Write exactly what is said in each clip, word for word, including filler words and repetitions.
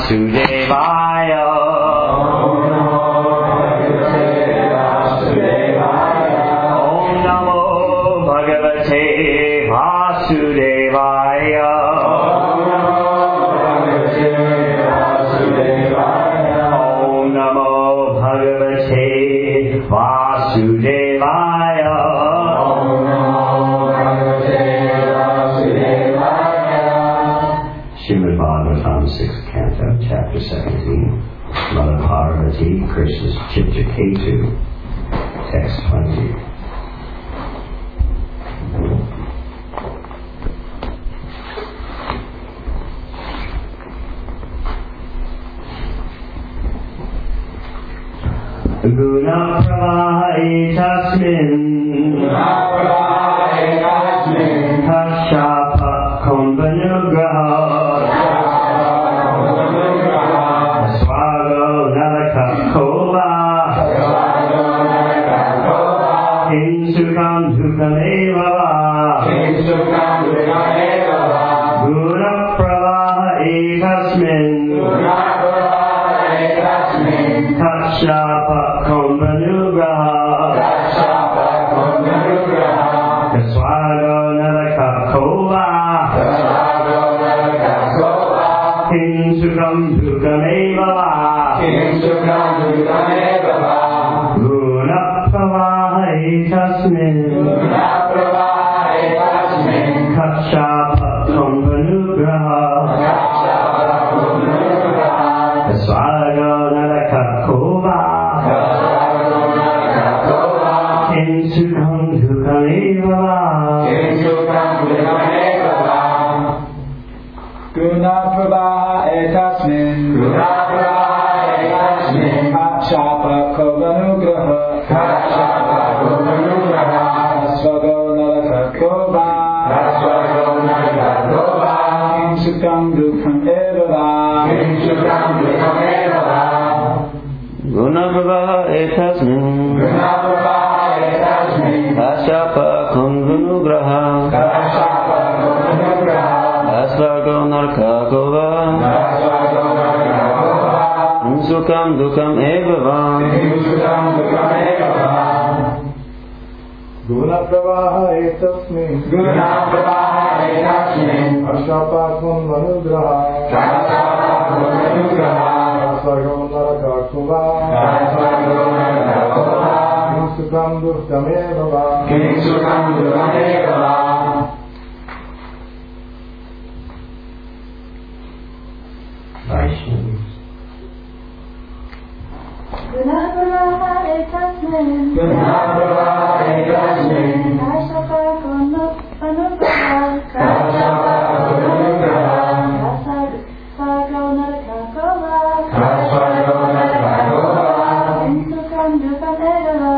Vasudevaya. Om Namo Bhagavate Vasudevaya. Om Namo Bhagavate Vasudevaya. Srimad Bhagavatam, sixth Canto, Chapter seventeen. Mother Parvati, Krishna's Chitraketu, Text twenty. Guna pravaha etasmin Kashapa kumbhanugraha Swago naraka kova Hinsukam dukhameva Guna pravaha etasmin Kashapa kumbhanugraha Swago naraka kova Hinsukam dukhameva Guna pravaha etasmin Kashapa kumbhanugraha Swago naraka kova Hinsukam dukhameva Guna pravaha etasmin Kashapa kumbhanugraha Swago naraka kova Hinsukam dukhameva Guna pravaha etasmin Kashapa kumbhanugraha Swago naraka kova Hinsukam dukam eva Guna pravaha etasmin Kashapa kumbhanugraha Swago naraka kova Hinsukam dukam eva Vaishnavas. Guna pravaha etasmin Kashapa kumbhanugraha Swago naraka kova Hinsukam dukam eva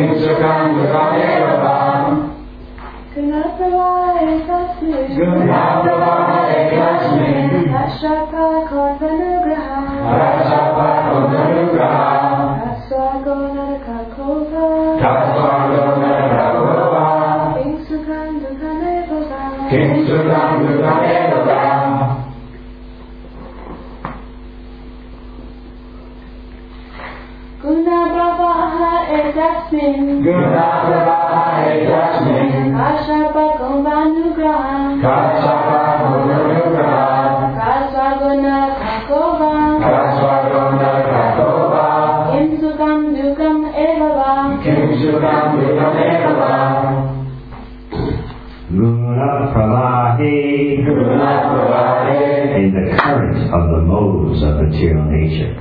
Guna pravaha etasmin Kashapa kumbhanugraha Swago naraka kova Hinsukam dukam eva Guna pravaha etasmin Kashapa kumbhanugraha Swago naraka kova Hinsukam dukam eva Guna pravahe in the current of the modes of material nature.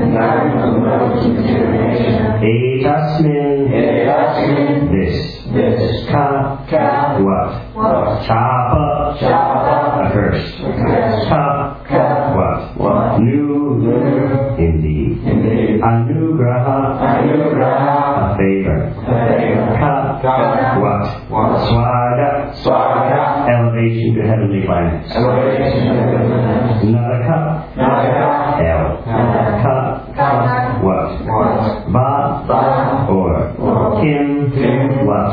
Etasmin, this, ka, what, chapa, accursed, ka, what, new, indeed, anugraha, a favor, ka, what, swaga, elevation to heavenly planets. Naraka, hell, ka, what, ba, or, kim, what,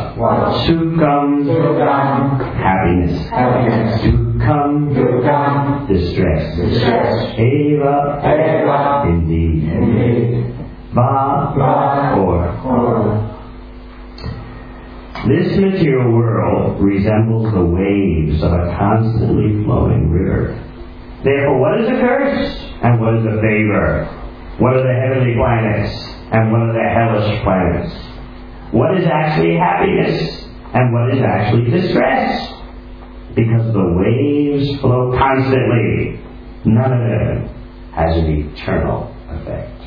sukam, happiness, dukam, distress, distress. Distress. Eva. Eva. Indeed. Indeed. Va. Va. Or. Or. This material world resembles the waves of a constantly flowing river. Therefore, what is a curse and what is a favor? What are the heavenly planets and what are the hellish planets? What is actually happiness and what is actually distress? Because the waves flow constantly, none of them has an eternal effect.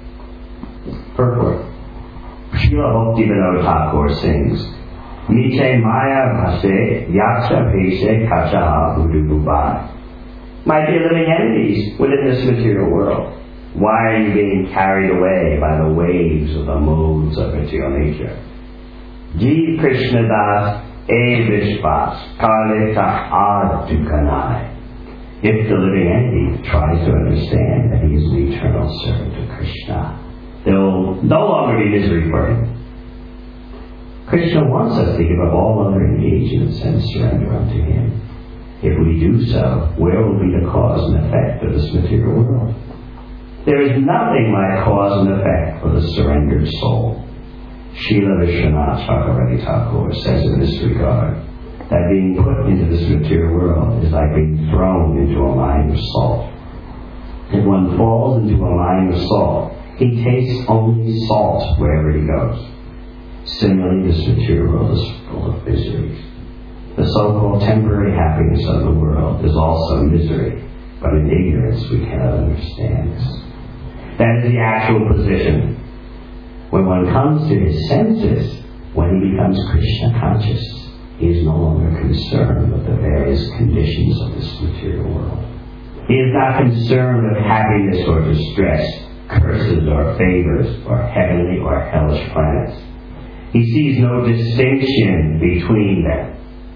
Purport. Srila Bhaktivinoda Thakur sings, Miche Maya Bhase Yaksha Peshe Kachaha Buddhu. My dear living entities within this material world, why are you being carried away by the waves of the modes of material nature? Jeev Krishna Das E Vishvas Kaleta Adukanai. If the living entity tries to understand that he is an eternal servant of Krishna, there will no longer be misery for him. Krishna wants us to give up all other engagements and surrender unto him. If we do so, where will be the cause and effect of this material world? There is nothing like cause and effect for the surrendered soul. Srila Vishwanath Chakravarti Thakur says in this regard that being put into this material world is like being thrown into a mine of salt. If one falls into a mine of salt, he tastes only salt wherever he goes. Similarly, this material world is full of miseries. The so-called temporary happiness of the world is also misery, but in ignorance we cannot understand this. That is the actual position. When one comes to his senses, when he becomes Krishna conscious, he is no longer concerned with the various conditions of this material world. He is not concerned with happiness or distress, curses or favors, or heavenly or hellish planets. He sees no distinction between them.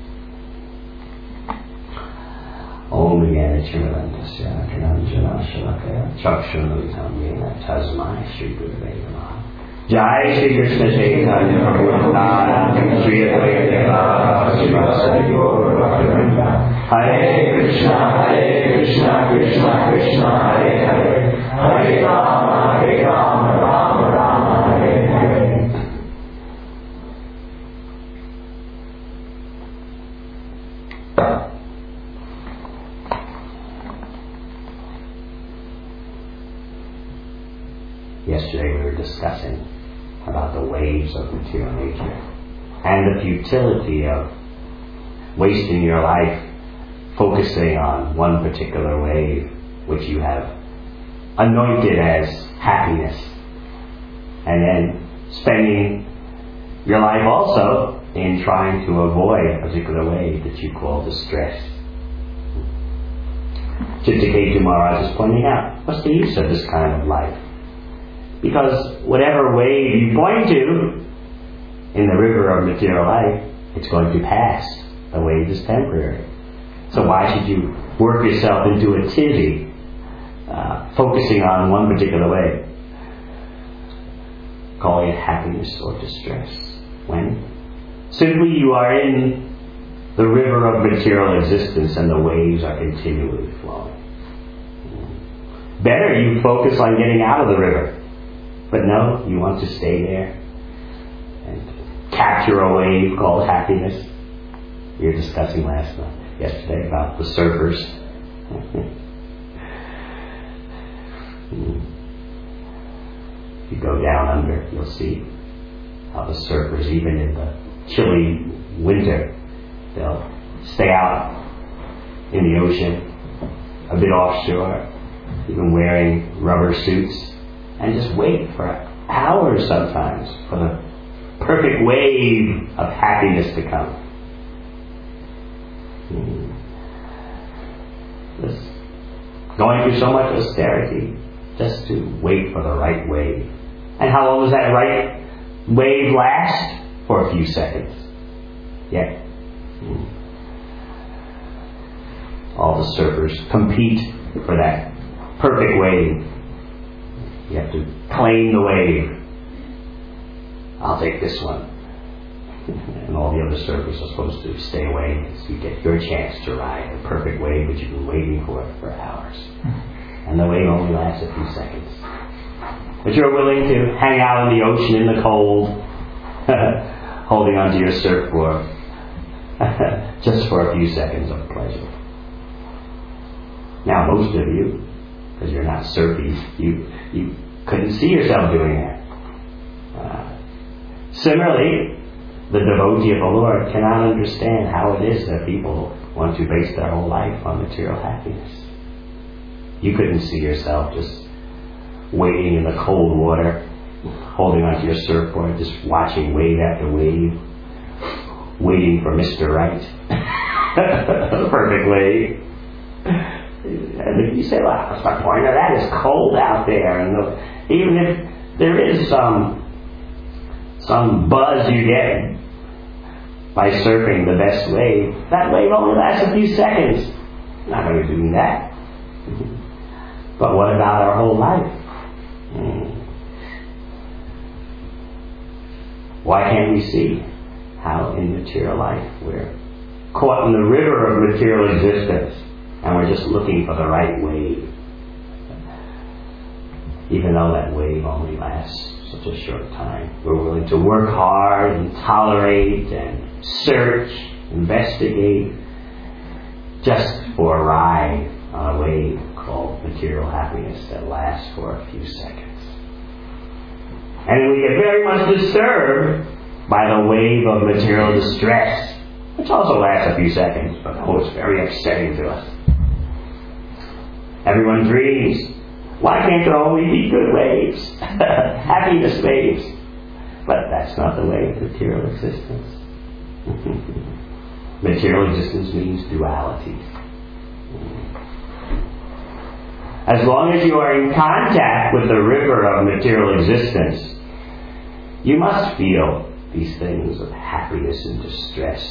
Om Jnana Chirantasya Kananjana Shalakaya Chakshunalitam Yena Tasmai Shri Gurave Namaha. Jai Shri Krishna Chaitanya Prabhu Nityananda Shri Advaita Srivasadi Gaur Bhaktivinoda. Hare Krishna Hare Krishna Krishna Krishna Hare Hare Hare Rama Hare Rama Rama Rama Hare Hare. Yesterday we were discussing about the waves of material nature and the futility of wasting your life focusing on one particular wave which you have anointed as happiness, and then spending your life also in trying to avoid a particular wave that you call distress. Chitta Maharaj is pointing out, what's the use of this kind of life? Because whatever wave you point to in the river of material life, it's going to pass. The wave is temporary. So why should you work yourself into a tizzy, uh, focusing on one particular wave, calling it happiness or distress, when simply you are in the river of material existence and the waves are continually flowing. Better you focus on getting out of the river. But no, you want to stay there and capture a wave called happiness. We were discussing last night, yesterday, about the surfers. If you go down under, you'll see how the surfers, even in the chilly winter, they'll stay out in the ocean, a bit offshore, even wearing rubber suits, and just wait for hours sometimes for the perfect wave of happiness to come. This, going through so much austerity just to wait for the right wave. And how long does that right wave last? For a few seconds. Yeah. All the surfers compete for that perfect wave. You have to claim the wave. I'll take this one. And all the other surfers are supposed to stay away so you get your chance to ride a perfect wave which you've been waiting for for hours. And the wave only lasts a few seconds. But you're willing to hang out in the ocean in the cold, holding onto your surfboard, just for a few seconds of pleasure. Now most of you, because you're not surfies, you, you couldn't see yourself doing that. Uh, similarly, the devotee of the Lord cannot understand how it is that people want to base their whole life on material happiness. You couldn't see yourself just wading in the cold water, holding onto your surfboard, just watching wave after wave, waiting for Mister Right, the perfect wave. And you say, well, what's the point of that? It's cold out there. And the, even if there is some some buzz you get by surfing the best wave, that wave only lasts a few seconds. I'm not going to do that. But what about our whole life? Hmm. Why can't we see how in material life we're caught in the river of material existence and we're just looking for the right wave, even though that wave only lasts such a short time? We're willing to work hard and tolerate and search, investigate, just for a ride on a wave called material happiness that lasts for a few seconds. And we get very much disturbed by the wave of material distress, which also lasts a few seconds, but oh, it's very upsetting to us. Everyone dreams, why can't there only be good waves? Happiness waves. But that's not the way of material existence. Material existence means duality. As long as you are in contact with the river of material existence, you must feel these things of happiness and distress.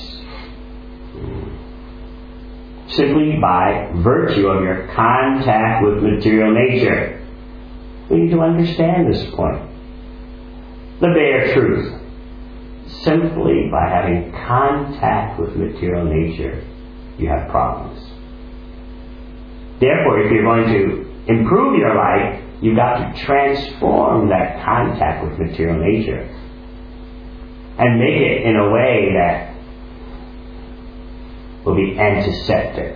Simply by virtue of your contact with material nature. We need to understand this point. The bare truth. Simply by having contact with material nature, you have problems. Therefore, if you're going to improve your life, you've got to transform that contact with material nature and make it in a way that will be antiseptic.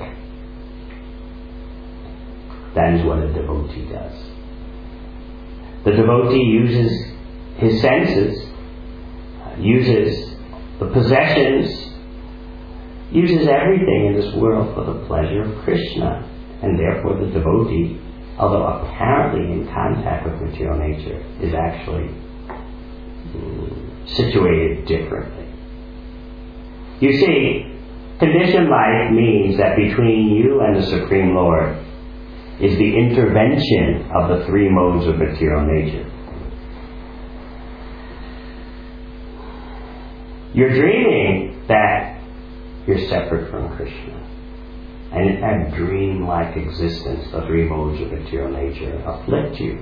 That is what a devotee does. The devotee uses his senses, uses the possessions, uses everything in this world for the pleasure of Krishna. And therefore the devotee, although apparently in contact with material nature, is actually mm, situated differently. You see, conditioned life means that between you and the Supreme Lord is the intervention of the three modes of material nature. You're dreaming that you're separate from Krishna. And in that dream-like existence, the three modes of material nature afflict you.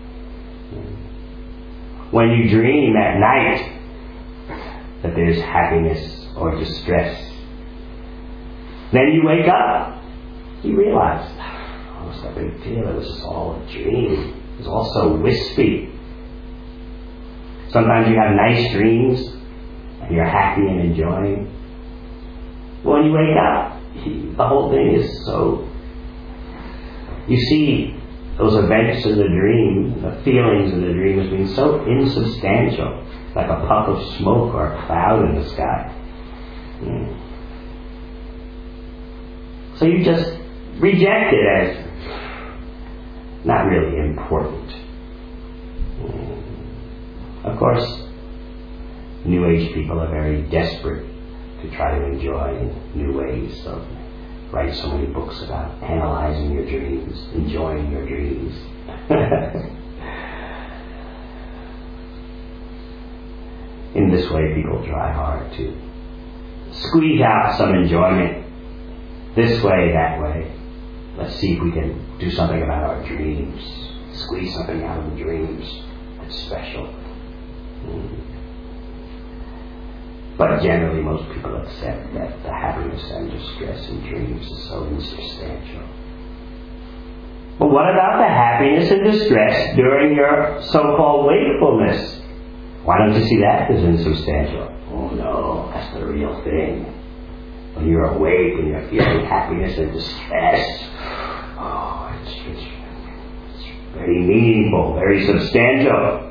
When you dream at night that there's happiness or distress, then you wake up, you realize, oh, it's no big deal, it was just all a dream. It was all so wispy. Sometimes you have nice dreams, and you're happy and enjoying. But when you wake up, the whole thing is so... You see those events in the dream, the feelings in the dream as being so insubstantial, like a puff of smoke or a cloud in the sky. Mm. So you just reject it as not really important. Mm. Of course, New Age people are very desperate to try to enjoy new ways, so write so many books about analyzing your dreams, enjoying your dreams. In this way, people try hard to squeeze out some enjoyment this way, that way. Let's see if we can do something about our dreams, squeeze something out of the dreams that's special. Mm. But generally most people accept that the happiness and distress in dreams is so insubstantial. But what about the happiness and distress during your so-called wakefulness? Why don't you see that as insubstantial? Oh no, that's the real thing. When you're awake and you're feeling happiness and distress, oh, it's, it's, it's very meaningful, very substantial.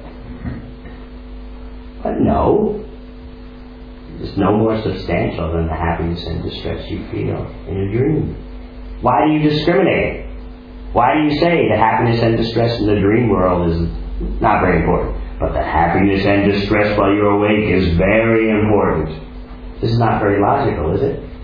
But no, it's no more substantial than the happiness and distress you feel in a dream. Why do you discriminate? Why do you say the happiness and distress in the dream world is not very important, but the happiness and distress while you're awake is very important? This is not very logical, is it?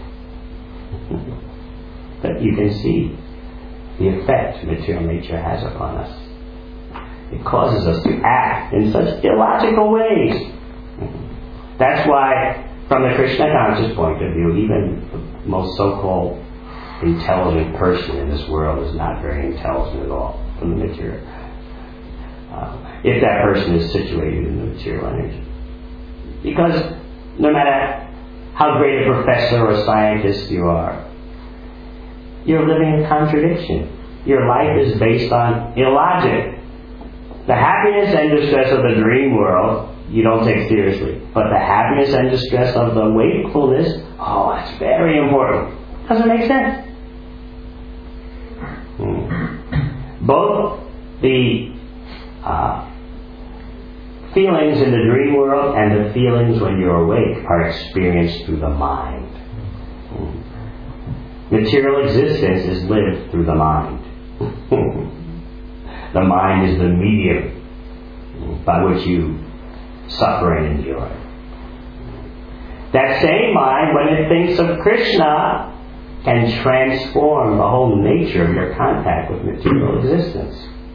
But you can see the effect material nature has upon us. It causes us to act in such illogical ways. That's why, from the Krishna conscious point of view, even the most so-called intelligent person in this world is not very intelligent at all from the material. Uh, if that person is situated in the material energy. Because no matter how great a professor or scientist you are, you're living in contradiction. Your life is based on illogic. The happiness and distress of the dream world you don't take seriously. But the happiness and distress of the wakefulness, oh, that's very important. Does it make sense? Hmm. Both the uh, feelings in the dream world and the feelings when you're awake are experienced through the mind. Hmm. Material existence is lived through the mind. The mind is the medium by which you suffer and enjoy. That same mind, when it thinks of Krishna, can transform the whole nature of your contact with material existence.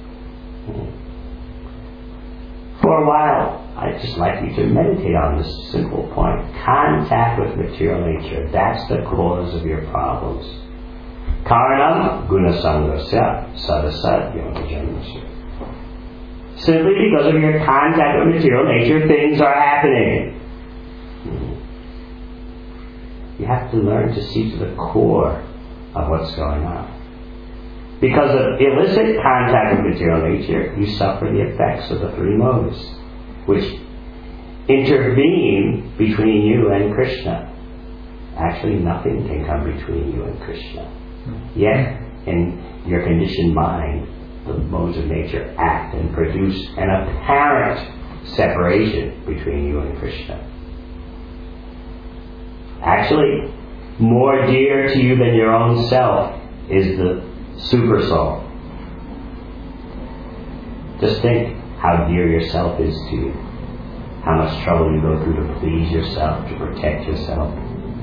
For a while, I'd just like you to meditate on this simple point. Contact with material nature, that's the cause of your problems. Karanam gunasangasya sadasat yonajanasya. Simply because of your contact with material nature, things are happening. You have to learn to see to the core of what's going on. Because of illicit contact with material nature, you suffer the effects of the three modes, which intervene between you and Krishna. Actually, nothing can come between you and Krishna. Yet, in your conditioned mind, the modes of nature act and produce an apparent separation between you and Krishna. Actually, more dear to you than your own self is the super soul. Just think how dear yourself is to you. How much trouble you go through to please yourself, to protect yourself.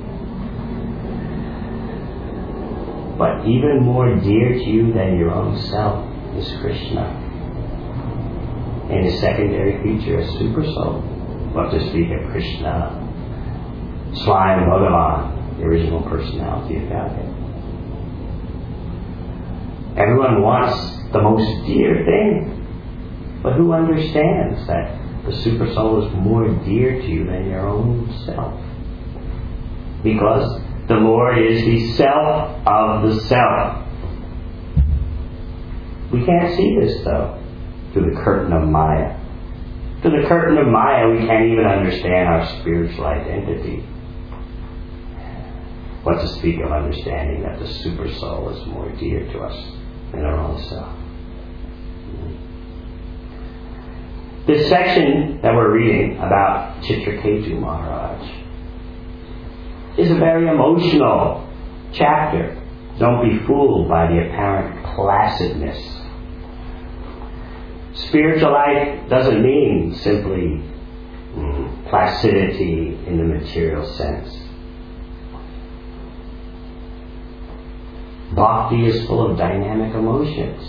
But even more dear to you than your own self is Krishna. And his secondary feature is super soul. What to speak of Krishna, Swayam Bhagavan, the original personality of Godhead. Everyone wants the most dear thing, but who understands that the super soul is more dear to you than your own self? Because the Lord is the self of the self. We can't see this, though, through the curtain of Maya. Through the curtain of Maya, we can't even understand our spiritual identity. What to speak of understanding that the super soul is more dear to us than our own self. This section that we're reading about Chitraketu Maharaj is a very emotional chapter. Don't be fooled by the apparent placidness. Spiritual life doesn't mean simply mm, placidity in the material sense. Bhakti is full of dynamic emotions.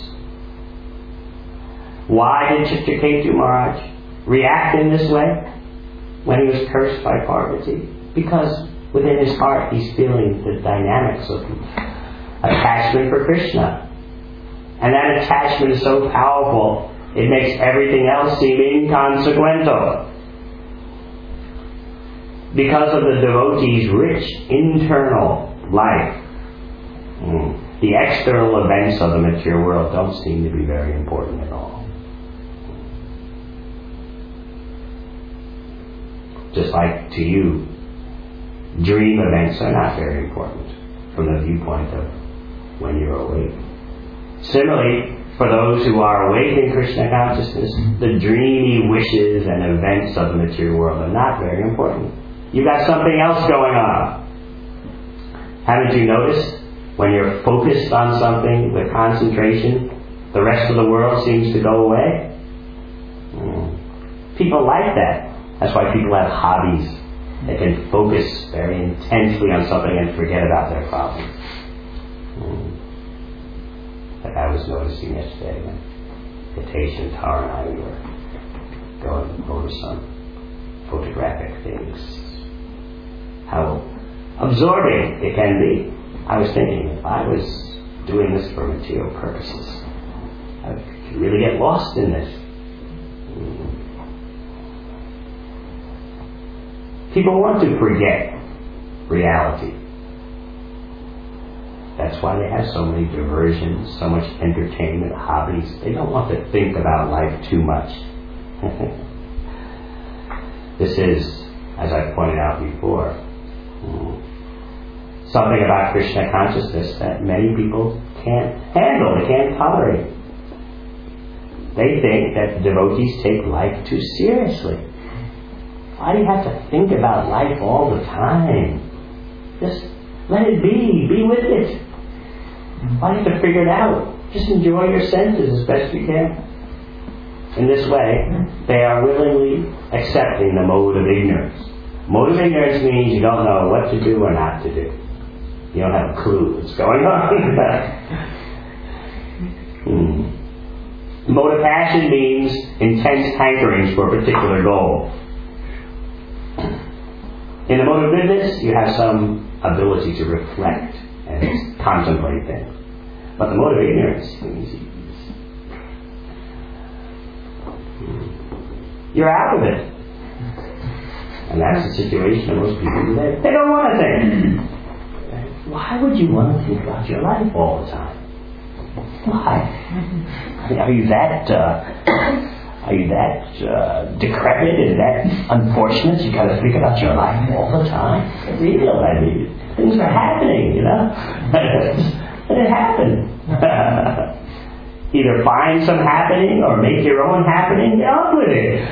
Why did Chitraketu Maharaj react in this way when he was cursed by Parvati? Because within his heart he's feeling the dynamics of attachment for Krishna. And that attachment is so powerful, it makes everything else seem inconsequential. because of the devotee's rich internal life, mm, the external events of the material world don't seem to be very important at all. Just like to you, dream events are not very important from the viewpoint of when you're awake. Similarly, for those who are awake in Krishna consciousness, the dreamy wishes and events of the material world are not very important. You've got something else going on. Haven't you noticed when you're focused on something with concentration, the rest of the world seems to go away? Mm. People like that. That's why people have hobbies. They can focus very intensely on something and forget about their problems. Mm. Like I was noticing yesterday when Hitesh and Tara and I were going over some photographic things. How absorbing it can be. I was thinking, if I was doing this for material purposes, I could really get lost in this. Mm. People want to forget reality. That's why they have so many diversions, so much entertainment, hobbies. They don't want to think about life too much. This is, as I pointed out before, something about Krishna consciousness that many people can't handle, they can't tolerate. They think that devotees take life too seriously. Why do you have to think about life all the time? Just let it be. Be with it. Why do you have to figure it out? Just enjoy your senses as best you can. In this way, they are willingly accepting the mode of ignorance. Mode of ignorance means you don't know what to do or not to do. You don't have a clue what's going on. hmm. Mode of passion means intense hankerings for a particular goal. In the mode of goodness, you have some ability to reflect and contemplate things. But the mode of ignorance means you're out of it. And that's the situation of most people today. They don't want to think. Why would you want to think about your life all the time? Why? I mean, are you that... Uh, Are you that uh, decrepit and that unfortunate you got to think about your life all the time? Real, I mean, things are happening, you know. Let it happen. Either find some happening or make your own happening. Get on with it.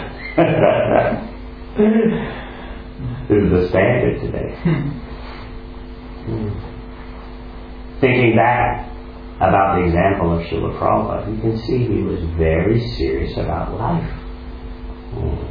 This is the standard today. Thinking back about the example of Srila Prabhupada, you can see he was very serious about life. Mm.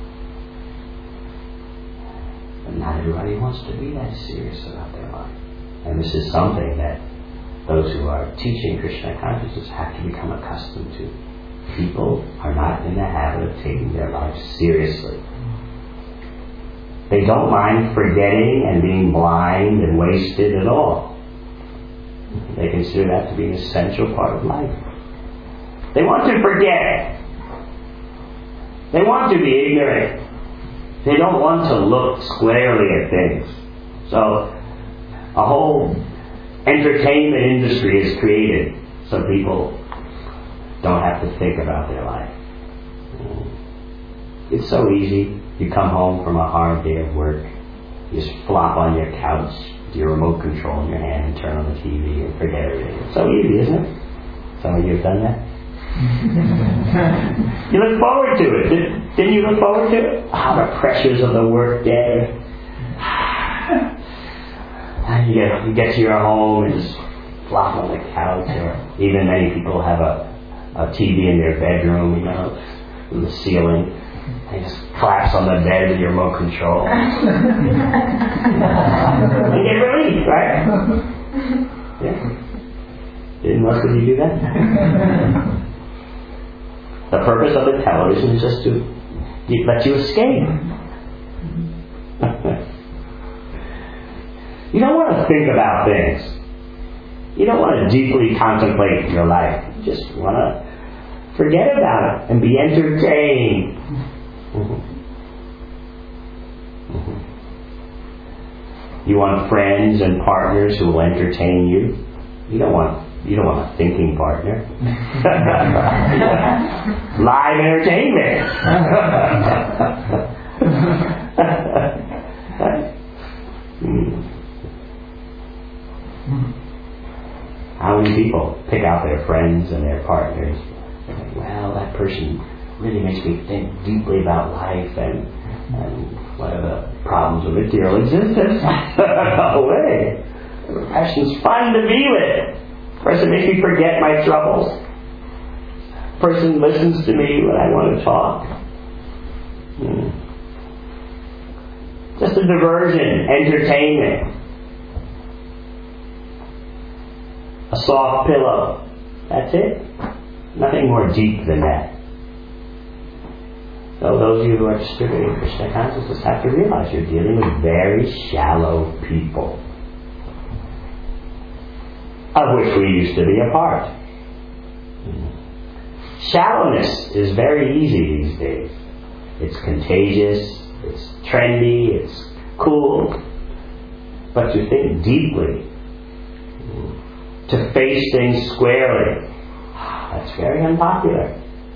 But not everybody wants to be that serious about their life. And this is something that those who are teaching Krishna consciousness have to become accustomed to. People are not in the habit of taking their life seriously. They don't mind forgetting and being blind and wasted at all. They consider that to be an essential part of life. They want to forget. They want to be ignorant. They don't want to look squarely at things. So a whole entertainment industry is created so people don't have to think about their life. It's so easy. You come home from a hard day of work. You just flop on your couch, your remote control in your hand, and turn on the T V and forget everything. It's so easy, isn't it? Some of you have done that. You look forward to it. Did, didn't you look forward to it? Ah, the pressures of the work day. And you get, you get to your home and just flop on the couch, or even many people have a, a T V in their bedroom, you know, in the ceiling. And just collapse on the bed with your remote control. You get relief, right? Yeah. Didn't most of you do that? The purpose of the television is just to let you escape. You don't want to think about things. You don't want to deeply contemplate your life. You just want to forget about it and be entertained. Mm-hmm. Mm-hmm. You want friends and partners who will entertain you. You don't want you don't want a thinking partner. Live entertainment. hmm. How many people pick out their friends and their partners? Like, well, that person really makes me think deeply about life and, and what are the problems of material existence. No way. The person's fun to be with. The person makes me forget my troubles. The person listens to me when I want to talk. Hmm. Just a diversion, entertainment. A soft pillow. That's it. Nothing more deep than that. So those of you who are distributing Krishna consciousness have to realize you're dealing with very shallow people, of which we used to be a part. Shallowness is very easy these days. It's contagious, it's trendy, it's cool. But to think deeply, to face things squarely, that's very unpopular.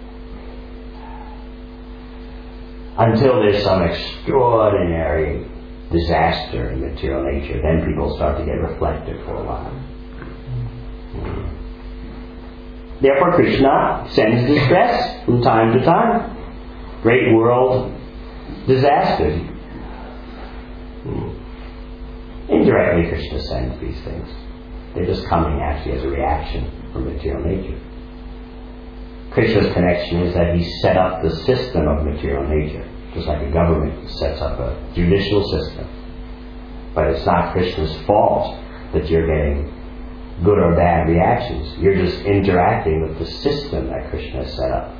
Until there's some extraordinary disaster in material nature, then people start to get reflective for a while. Mm. Therefore Krishna sends distress from time to time. Great world disasters. Mm. Indirectly Krishna sends these things. They're just coming actually as a reaction from material nature. Krishna's connection is that he set up the system of material nature, just like a government sets up a judicial system. But it's not Krishna's fault that you're getting good or bad reactions. You're just interacting with the system that Krishna has set up.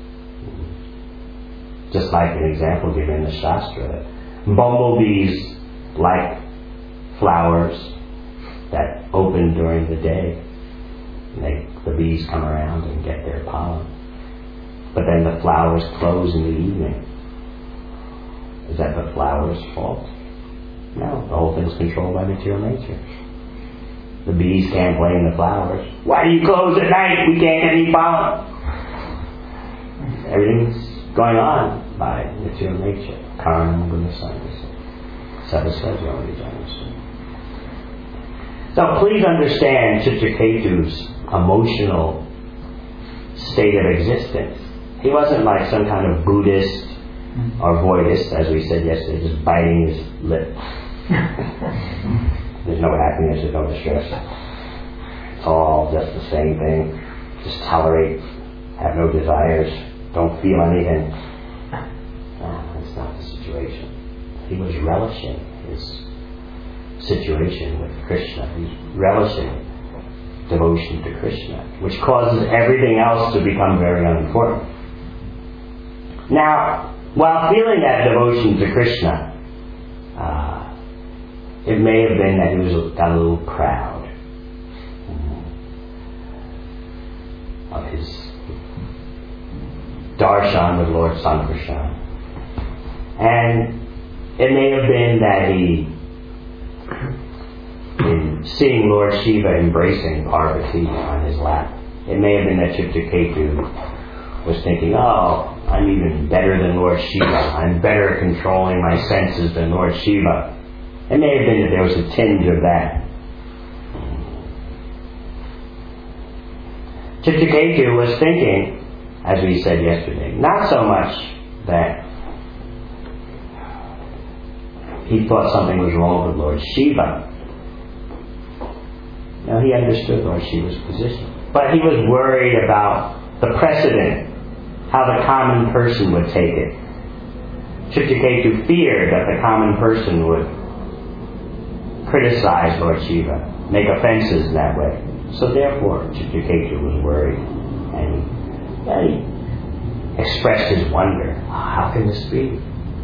Just like an example given in the Shastra, bumblebees like flowers that open during the day. They, the bees come around and get their pollen. But then the flowers close in the evening. Is that the flower's fault? No, the whole thing's controlled by material nature. The bees can't blame the flowers. Why do you close at night? We can't get any pollen. Everything's going on by material nature. Karanam gunasangasa. Sadasajyamidjanasa. So please understand Chitraketu's emotional state of existence. He wasn't like some kind of Buddhist or voidist, as we said yesterday, just biting his lip. There's no happiness, there's no distress. It's all just the same thing. Just tolerate, have no desires, don't feel anything. No, that's not the situation. He was relishing his situation with Krishna. He's relishing devotion to Krishna, which causes everything else to become very unimportant. Now, while feeling that devotion to Krishna, uh, it may have been that he was got a little proud of his darshan with Lord Sankarshan. And it may have been that he, in seeing Lord Shiva embracing Parvati on his lap, it may have been that Chitraketu was thinking, oh, I'm even better than Lord Shiva. I'm better at controlling my senses than Lord Shiva. It may have been that there was a tinge of that. Chitraketu was thinking, as we said yesterday, not so much that he thought something was wrong with Lord Shiva. No, he understood Lord Shiva's position. But he was worried about the precedent, how the common person would take it. Chitraketu feared that the common person would criticize Lord Shiva, make offenses that way. So therefore, Chitraketu was worried. And he, yeah, he expressed his wonder. Oh, how can this be?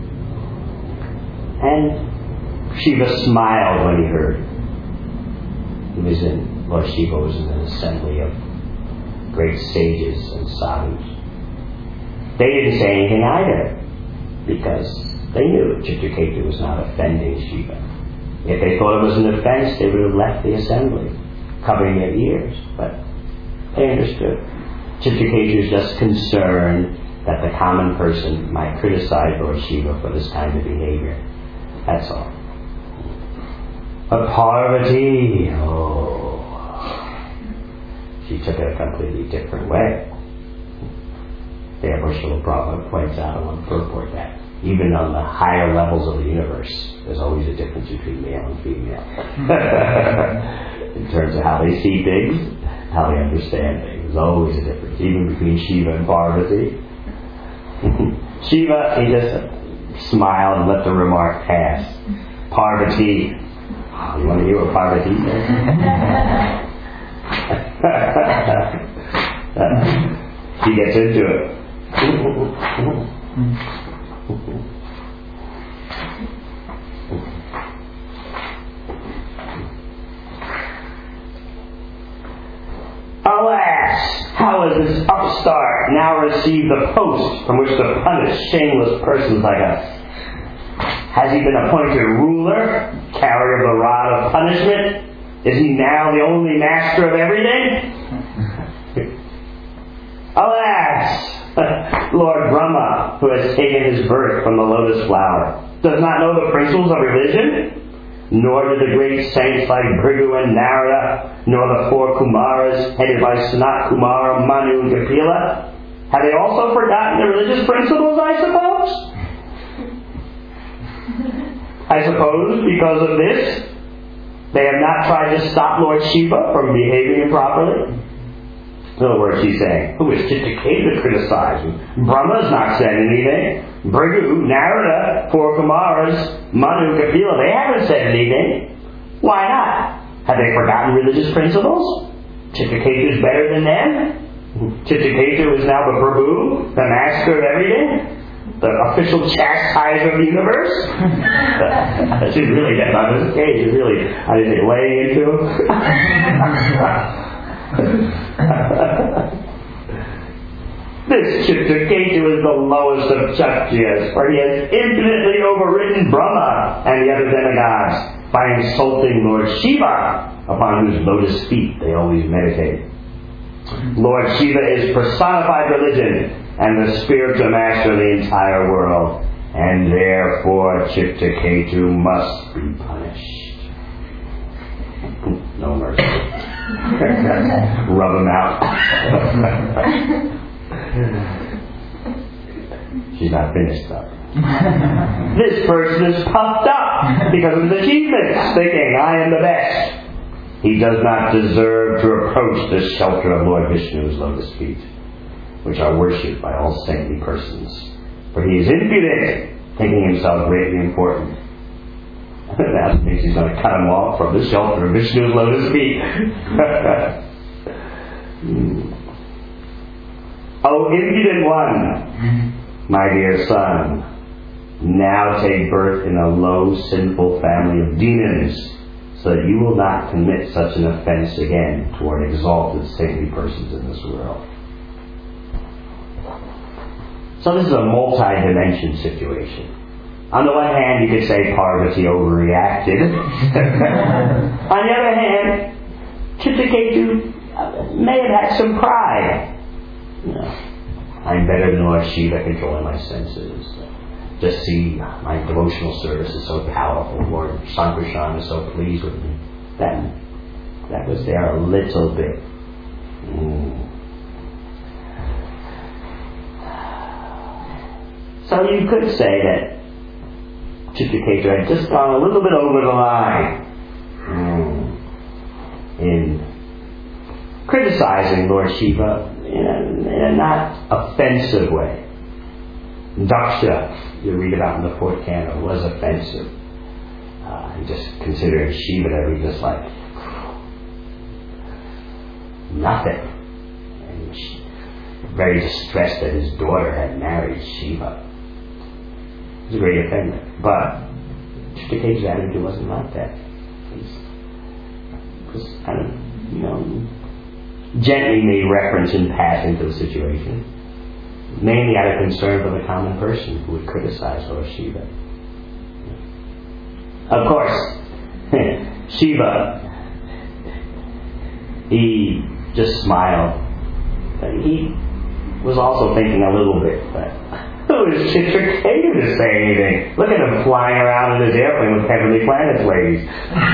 And Shiva smiled when he heard. He was in, Lord Shiva was in an assembly of great sages and sadhus. They didn't say anything either, because they knew Chitraketu was not offending Shiva. If they thought it was an offense, they would have left the assembly, covering their ears. But they understood. Chitraketu is just concerned that the common person might criticize Lord Shiva for this kind of behavior. That's all. But Parvati, oh, she took it a completely different way. There, Srila Prabhupada points out in one purport that even on the higher levels of the universe, there's always a difference between male and female. In terms of how they see things, how they understand things. There's always a difference, even between Shiva and Parvati. Shiva, he just smiled and let the remark pass. Parvati, oh, you want to hear what Parvati says? uh, he gets into it. Alas, how has this upstart now received the post from which to punish shameless persons like us? Has he been appointed ruler, carrier of the rod of punishment? Is he now the only master of everything? Alas, Lord Brahma, who has taken his birth from the lotus flower, does not know the principles of religion? Nor did the great saints like Bhrigu and Narada, nor the four Kumaras headed by Sanat Kumara, Manu, and Kapila. Have they also forgotten the religious principles, I suppose? I suppose because of this, they have not tried to stop Lord Shiva from behaving improperly. In other words, he's saying, who is Chitraketu to criticize him? Brahma's not said anything. Bhrigu, Narada, four Kumaras, Manu, Kapila, they haven't said anything. Why not? Have they forgotten religious principles? Chitraketu is better than them? Chitraketu is now the Prabhu, the master of everything? The official chastiser of the universe? That should really get on this case. It's really, I didn't think, laying into him. This Chitraketu is the lowest of Kshatriyas, for he has infinitely overridden Brahma and the other demigods by insulting Lord Shiva, upon whose lotus feet they always meditate. Lord Shiva is personified religion and the spiritual master of the entire world, and therefore Chitraketu must be punished. No mercy. Rub him out. She's not finished though. This person is puffed up because of his achievements, thinking, I am the best. He does not deserve to approach the shelter of Lord Vishnu's lotus feet, which are worshipped by all saintly persons. For he is impudent, thinking himself greatly important. Now he thinks he's going to cut him off from the shelter of Vishnu's lotus feet. O impudent one, my dear son, now take birth in a low, sinful family of demons, so that you will not commit such an offense again toward exalted, saintly persons in this world. So this is a multi-dimension situation. On the one hand, you could say Parvati overreacted. On the other hand, Chitraketu may have had some pride. You know, I'm better than Lord Shiva, controlling my senses. Just see, my devotional service is so powerful. Lord Sankarshan is so pleased with me. That, that was there a little bit. Mm. So you could say that Chitraketu had just gone a little bit over the line mm, in criticizing Lord Shiva in a, in a not offensive way. Daksha, you read about in the fourth canto, was offensive. Uh, he just considered Shiva to be just like nothing. And she, very distressed that his daughter had married Shiva. He was a great offender. But Chitraketu's attitude wasn't like that. He was kind of, you know, gently made reference in passing to the situation, mainly out of concern for the common person who would criticize Lord Shiva. Of course, Shiva, he just smiled. He was also thinking a little bit, but who is Chitraketu to say anything? Look at him flying around in his airplane with Heavenly Planets ladies.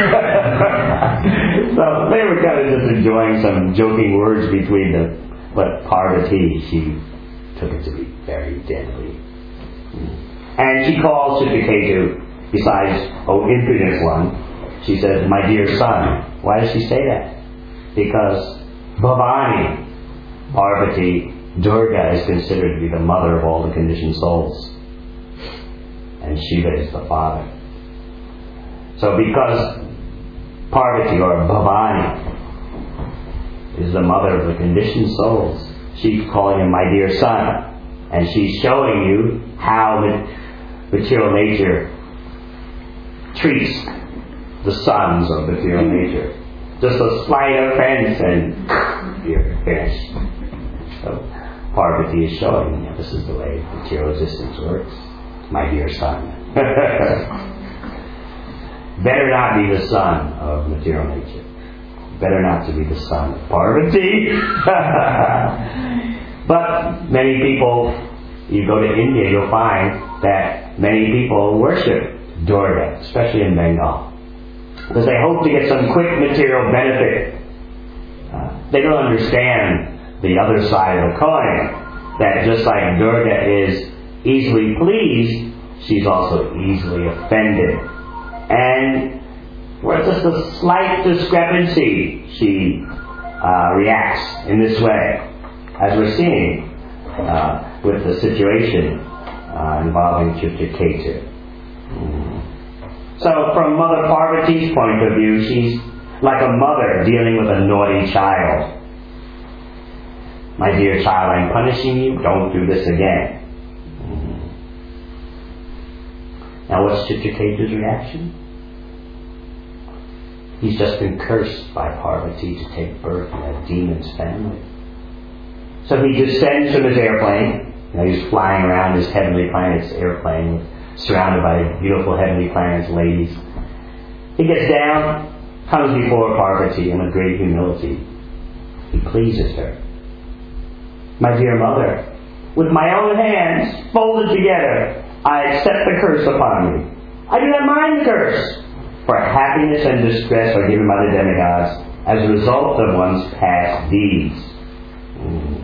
So they were kind of just enjoying some joking words between them. But Parvati, she took it to be very deadly. And she calls Chitraketu, besides, oh, impudent one, she says, my dear son. Why does she say that? Because Bhavani, Parvati, Durga is considered to be the mother of all the conditioned souls. And Shiva is the father. So because Parvati, or Bhavani, is the mother of the conditioned souls, she's calling him my dear son. And she's showing you how material nature treats the sons of material nature. Just a slight offense and you're finished. So Parvati is showing you this is the way material existence works. My dear son. Better not be the son of material nature. Better not to be the son of Parvati. But many people, you go to India, you'll find that many people worship Durga, especially in Bengal, because they hope to get some quick material benefit. Uh, they don't understand the other side of the coin, that just like Durga is easily pleased, she's also easily offended. And for just a slight discrepancy, she uh, reacts in this way, as we're seeing uh, with the situation uh, involving Chitraketu. Mm. So from Mother Parvati's point of view, she's like a mother dealing with a naughty child. My dear child, I'm punishing you. Don't do this again. Mm. Now what's Chitraketu's reaction? He's just been cursed by Parvati to take birth in a demon's family. So he descends from his airplane. You know, he's flying around his Heavenly Planets airplane, surrounded by beautiful Heavenly Planets ladies. He gets down, comes before Parvati, and with great humility, he pleases her. My dear mother, with my own hands folded together, I accept the curse upon me. I do not mind the curse, for happiness and distress are given by the demigods as a result of one's past deeds. Mm.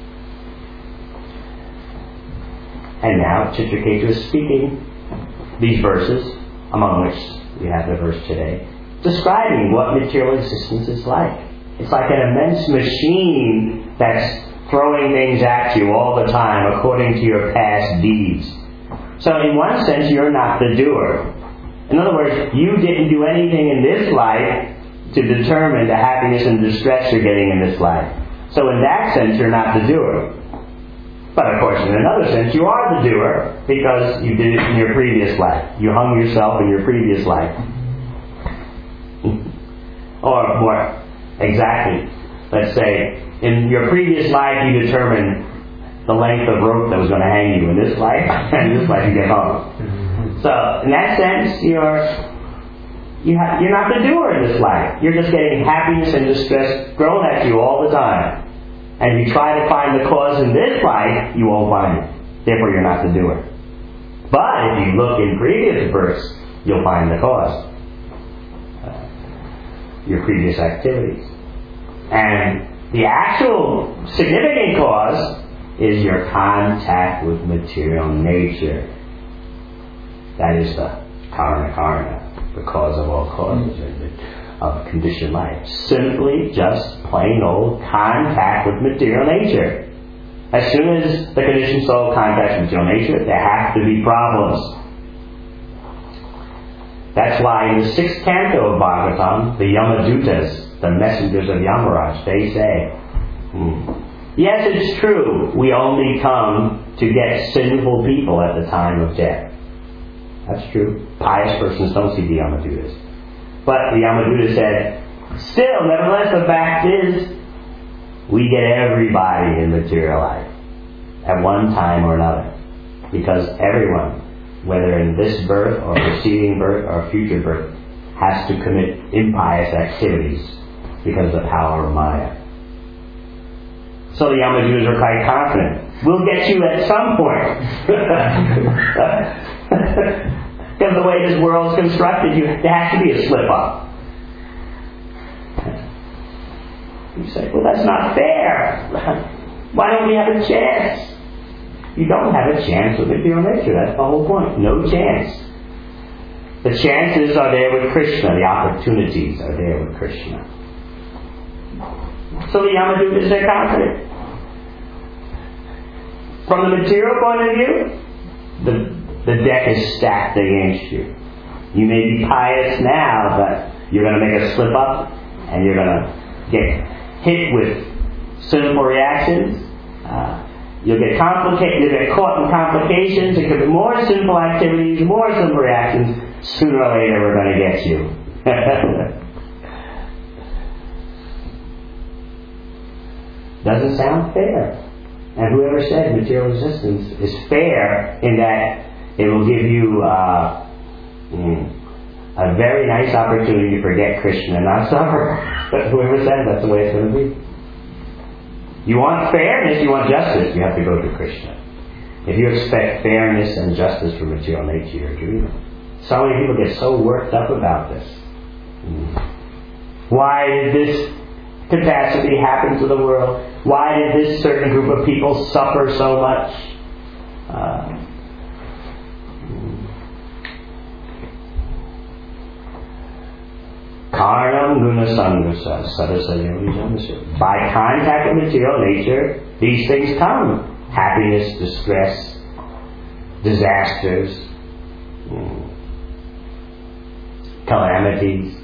And now Chitraketu is speaking these verses, among which we have the verse today, describing what material existence is like. It's like an immense machine that's throwing things at you all the time according to your past deeds. So in one sense, you're not the doer. In other words, you didn't do anything in this life to determine the happiness and distress you're getting in this life. So in that sense, you're not the doer. But of course, in another sense, you are the doer because you did it in your previous life. You hung yourself in your previous life. Or more exactly, let's say, in your previous life you determined the length of rope that was going to hang you in this life, and in this life you get hung. So, in that sense, you're you ha- you're not the doer in this life. You're just getting happiness and distress thrown at you all the time. And if you try to find the cause in this life, you won't find it. Therefore, you're not the doer. But if you look in previous verse, you'll find the cause. Uh, your previous activities. And the actual significant cause is your contact with material nature. That is the karma karma, the cause of all causes of conditioned life. Simply just plain old contact with material nature. As soon as the conditioned soul contacts with material nature, there have to be problems. That's why in the sixth canto of Bhagavatam, the Yamadutas, the messengers of Yamaraj, they say, hmm, yes, it's true, we only come to get sinful people at the time of death. That's true. Pious persons don't see the Yamadutas. But the Yamaduta said, still, nevertheless, the fact is, we get everybody in material life at one time or another. Because everyone, whether in this birth or preceding birth or future birth, has to commit impious activities because of the power of Maya. So the Yamadevas are quite confident. We'll get you at some point. Because the way this world's constructed, you, there has to be a slip-up. You say, well, that's not fair. Why don't we have a chance? You don't have a chance with material nature. That's the whole point. No chance. The chances are there with Krishna. The opportunities are there with Krishna. So the Yamadevas are confident. From the material point of view, the, the deck is stacked against you. You may be pious now, but you're going to make a slip up and you're going to get hit with sinful reactions. Uh, you'll get complicated. You'll get caught in complications. It could be more sinful activities, more sinful reactions. Sooner or later, we're going to get you. Doesn't sound fair. And whoever said material existence is fair in that it will give you uh, mm, a very nice opportunity to forget Krishna and not suffer. But whoever said that's the way it's going to be. You want fairness, you want justice, you have to go to Krishna. If you expect fairness and justice from material nature, you're dreaming. So many people get so worked up about this. Mm. Why did this catastrophe happen to the world? Why did this certain group of people suffer so much? Uh, Karnam guna sangasa sadasayam. By contact with material nature, these things come. Happiness, distress, disasters, mm, calamities.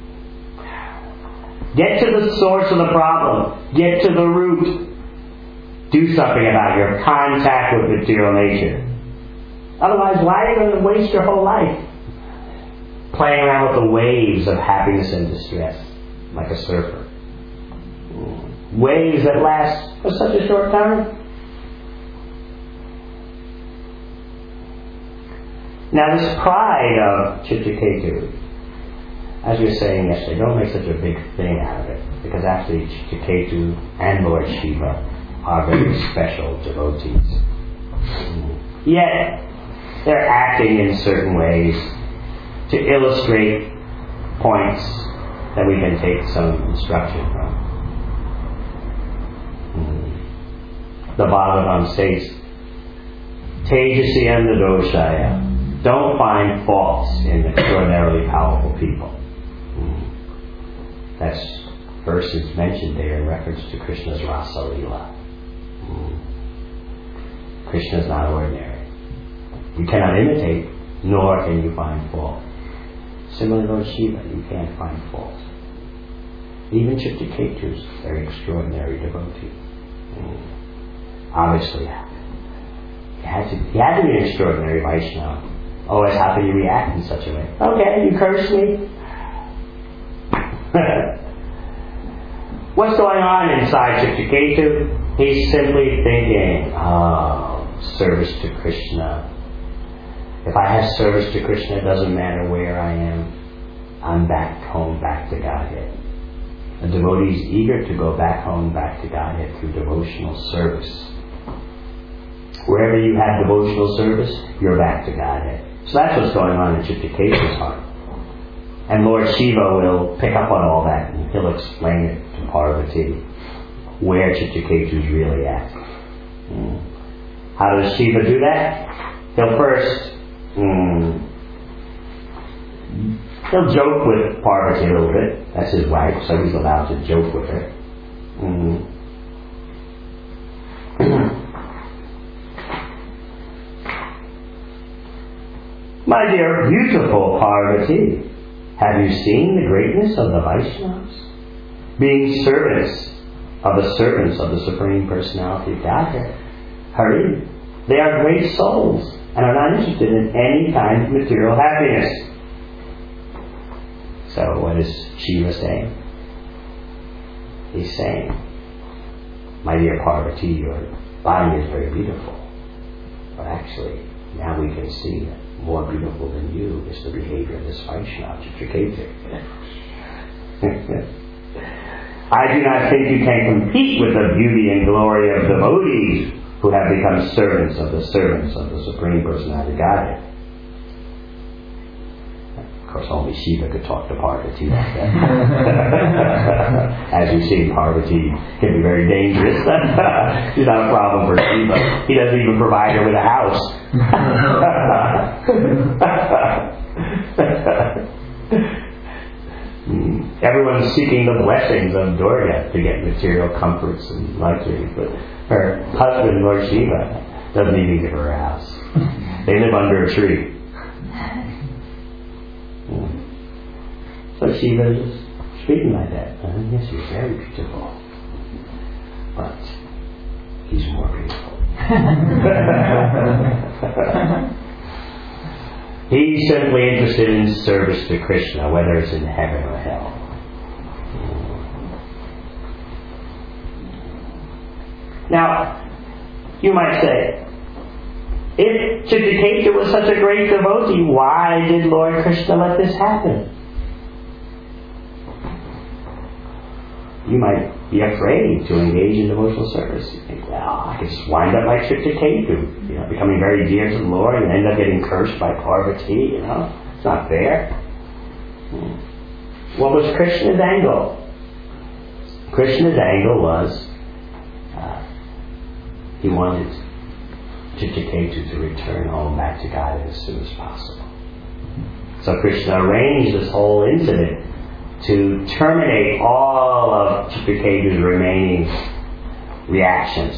Get to the source of the problem. Get to the root. Do something about your contact with material nature. Otherwise, why are you going to waste your whole life playing around with the waves of happiness and distress, like a surfer? Waves that last for such a short time. Now this pride of Chitraketu, as we were saying yesterday, don't make such a big thing out of it, because actually Chitraketu and Lord Shiva are very special devotees. Yet they're acting in certain ways to illustrate points that we can take some instruction from. The Bhagavatam states, Tejasi and the Doshaya. Don't find faults in extraordinarily powerful people. That's verses mentioned there in reference to Krishna's Rasa Leela. Krishna is not ordinary. You cannot imitate, nor can you find fault. Similarly, Lord Shiva, you can't find fault. Even Chitraketu is a very extraordinary devotee. Obviously, he had to, he had to be an extraordinary Vaishnava. Always, how can you react in such a way? Okay, you curse me. What's going on inside Chitraketu? He's simply thinking, oh, service to Krishna. If I have service to Krishna, it doesn't matter where I am. I'm back home, back to Godhead. A devotee is eager to go back home, back to Godhead through devotional service. Wherever you have devotional service, you're back to Godhead. So that's what's going on in Chitraketu's heart. And Lord Shiva will pick up on all that and he'll explain it to Parvati where Chitraketu's really at. Mm. How does Shiva do that? He'll first mm, he'll joke with Parvati a little bit. That's his wife, so he's allowed to joke with her. Mm. My dear, beautiful Parvati, have you seen the greatness of the Vaishnavas? Being servants of the servants of the Supreme Personality of Godhead. Hari, they are great souls and are not interested in any kind of material happiness. So what is Shiva saying? He's saying, my dear Parvati, your body is very beautiful. But actually, now we can see that more beautiful than you is the behavior of this Vaishnava, Chitraketu. I do not think you can compete with the beauty and glory of devotees who have become servants of the servants of the Supreme Personality of Godhead. Of course, only Shiva could talk to Parvati like that. As you see, Parvati can be very dangerous. She's not a problem for Shiva. He doesn't even provide her with a house. Everyone's seeking the blessings of Durga to get material comforts and luxuries, but her husband, Lord Shiva, doesn't even give her a house. They live under a tree. So Shiva is speaking like that. Uh, yes, he's very beautiful, but he's more beautiful. He's simply interested in service to Krishna, whether it's in heaven or hell. Now, you might say, if Chitraketu was such a great devotee, why did Lord Krishna let this happen? You might be afraid to engage in devotional service. You think, well, I could just wind up like Chitraketu, you know, becoming very dear to the Lord and end up getting cursed by Parvati, you know. It's not fair. What was Krishna's angle? Krishna's angle was uh, he wanted Chitraketu to return home back to God as soon as possible. So Krishna arranged this whole incident to terminate all of Chitraketu's remaining reactions.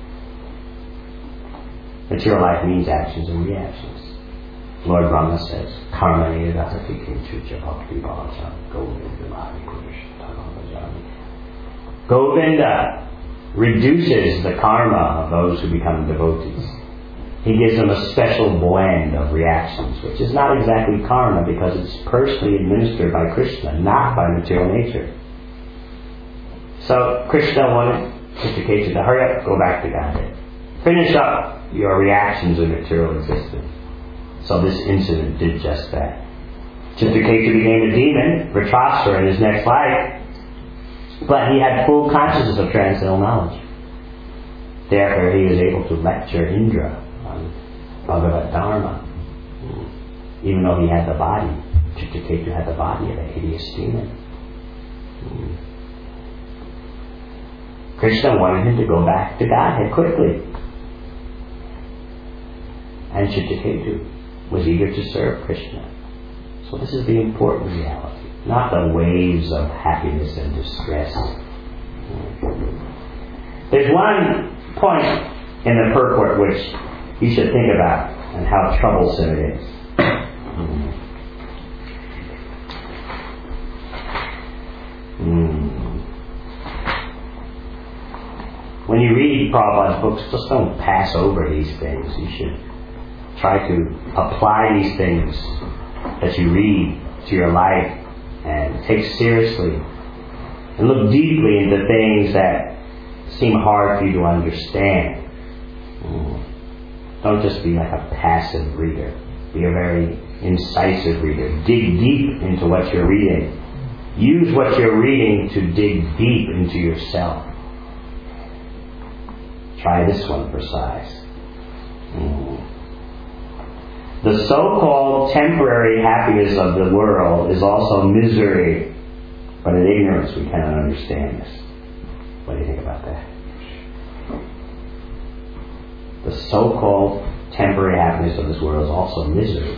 Material life means actions and reactions. Lord Brahma says, Karma nirasati kinchucha bhakti bhavacam Govinda mani kurushtam. Govinda reduces the karma of those who become devotees. He gives them a special blend of reactions, which is not exactly karma because it's personally administered by Krishna, not by material nature. So Krishna wanted Chitraketu to hurry up, go back to Godhead. Finish up your reactions of material existence. So this incident did just that. Chitraketu became a demon, Vritrasura, in his next life, but he had full consciousness of transcendental knowledge. Therefore, he was able to lecture Indra on Bhagavad Dharma. Even though he had the body, Chitraketu had the body of a hideous demon. Krishna wanted him to go back to Godhead quickly. And Chitraketu was eager to serve Krishna. So this is the important reality, not the waves of happiness and distress. There's one point in the purport which you should think about and how troublesome it is. Mm. When you read Prabhupada's books, just don't pass over these things. You should try to apply these things that you read to your life and take seriously and look deeply into things that seem hard for you to understand. Mm. Don't just be like a passive reader. Be a very incisive reader. Dig deep into what you're reading. Use what you're reading to dig deep into yourself. Try this one for size. Mm. The so-called temporary happiness of the world is also misery, but in ignorance we cannot understand this. What do you think about that? The so-called temporary happiness of this world is also misery.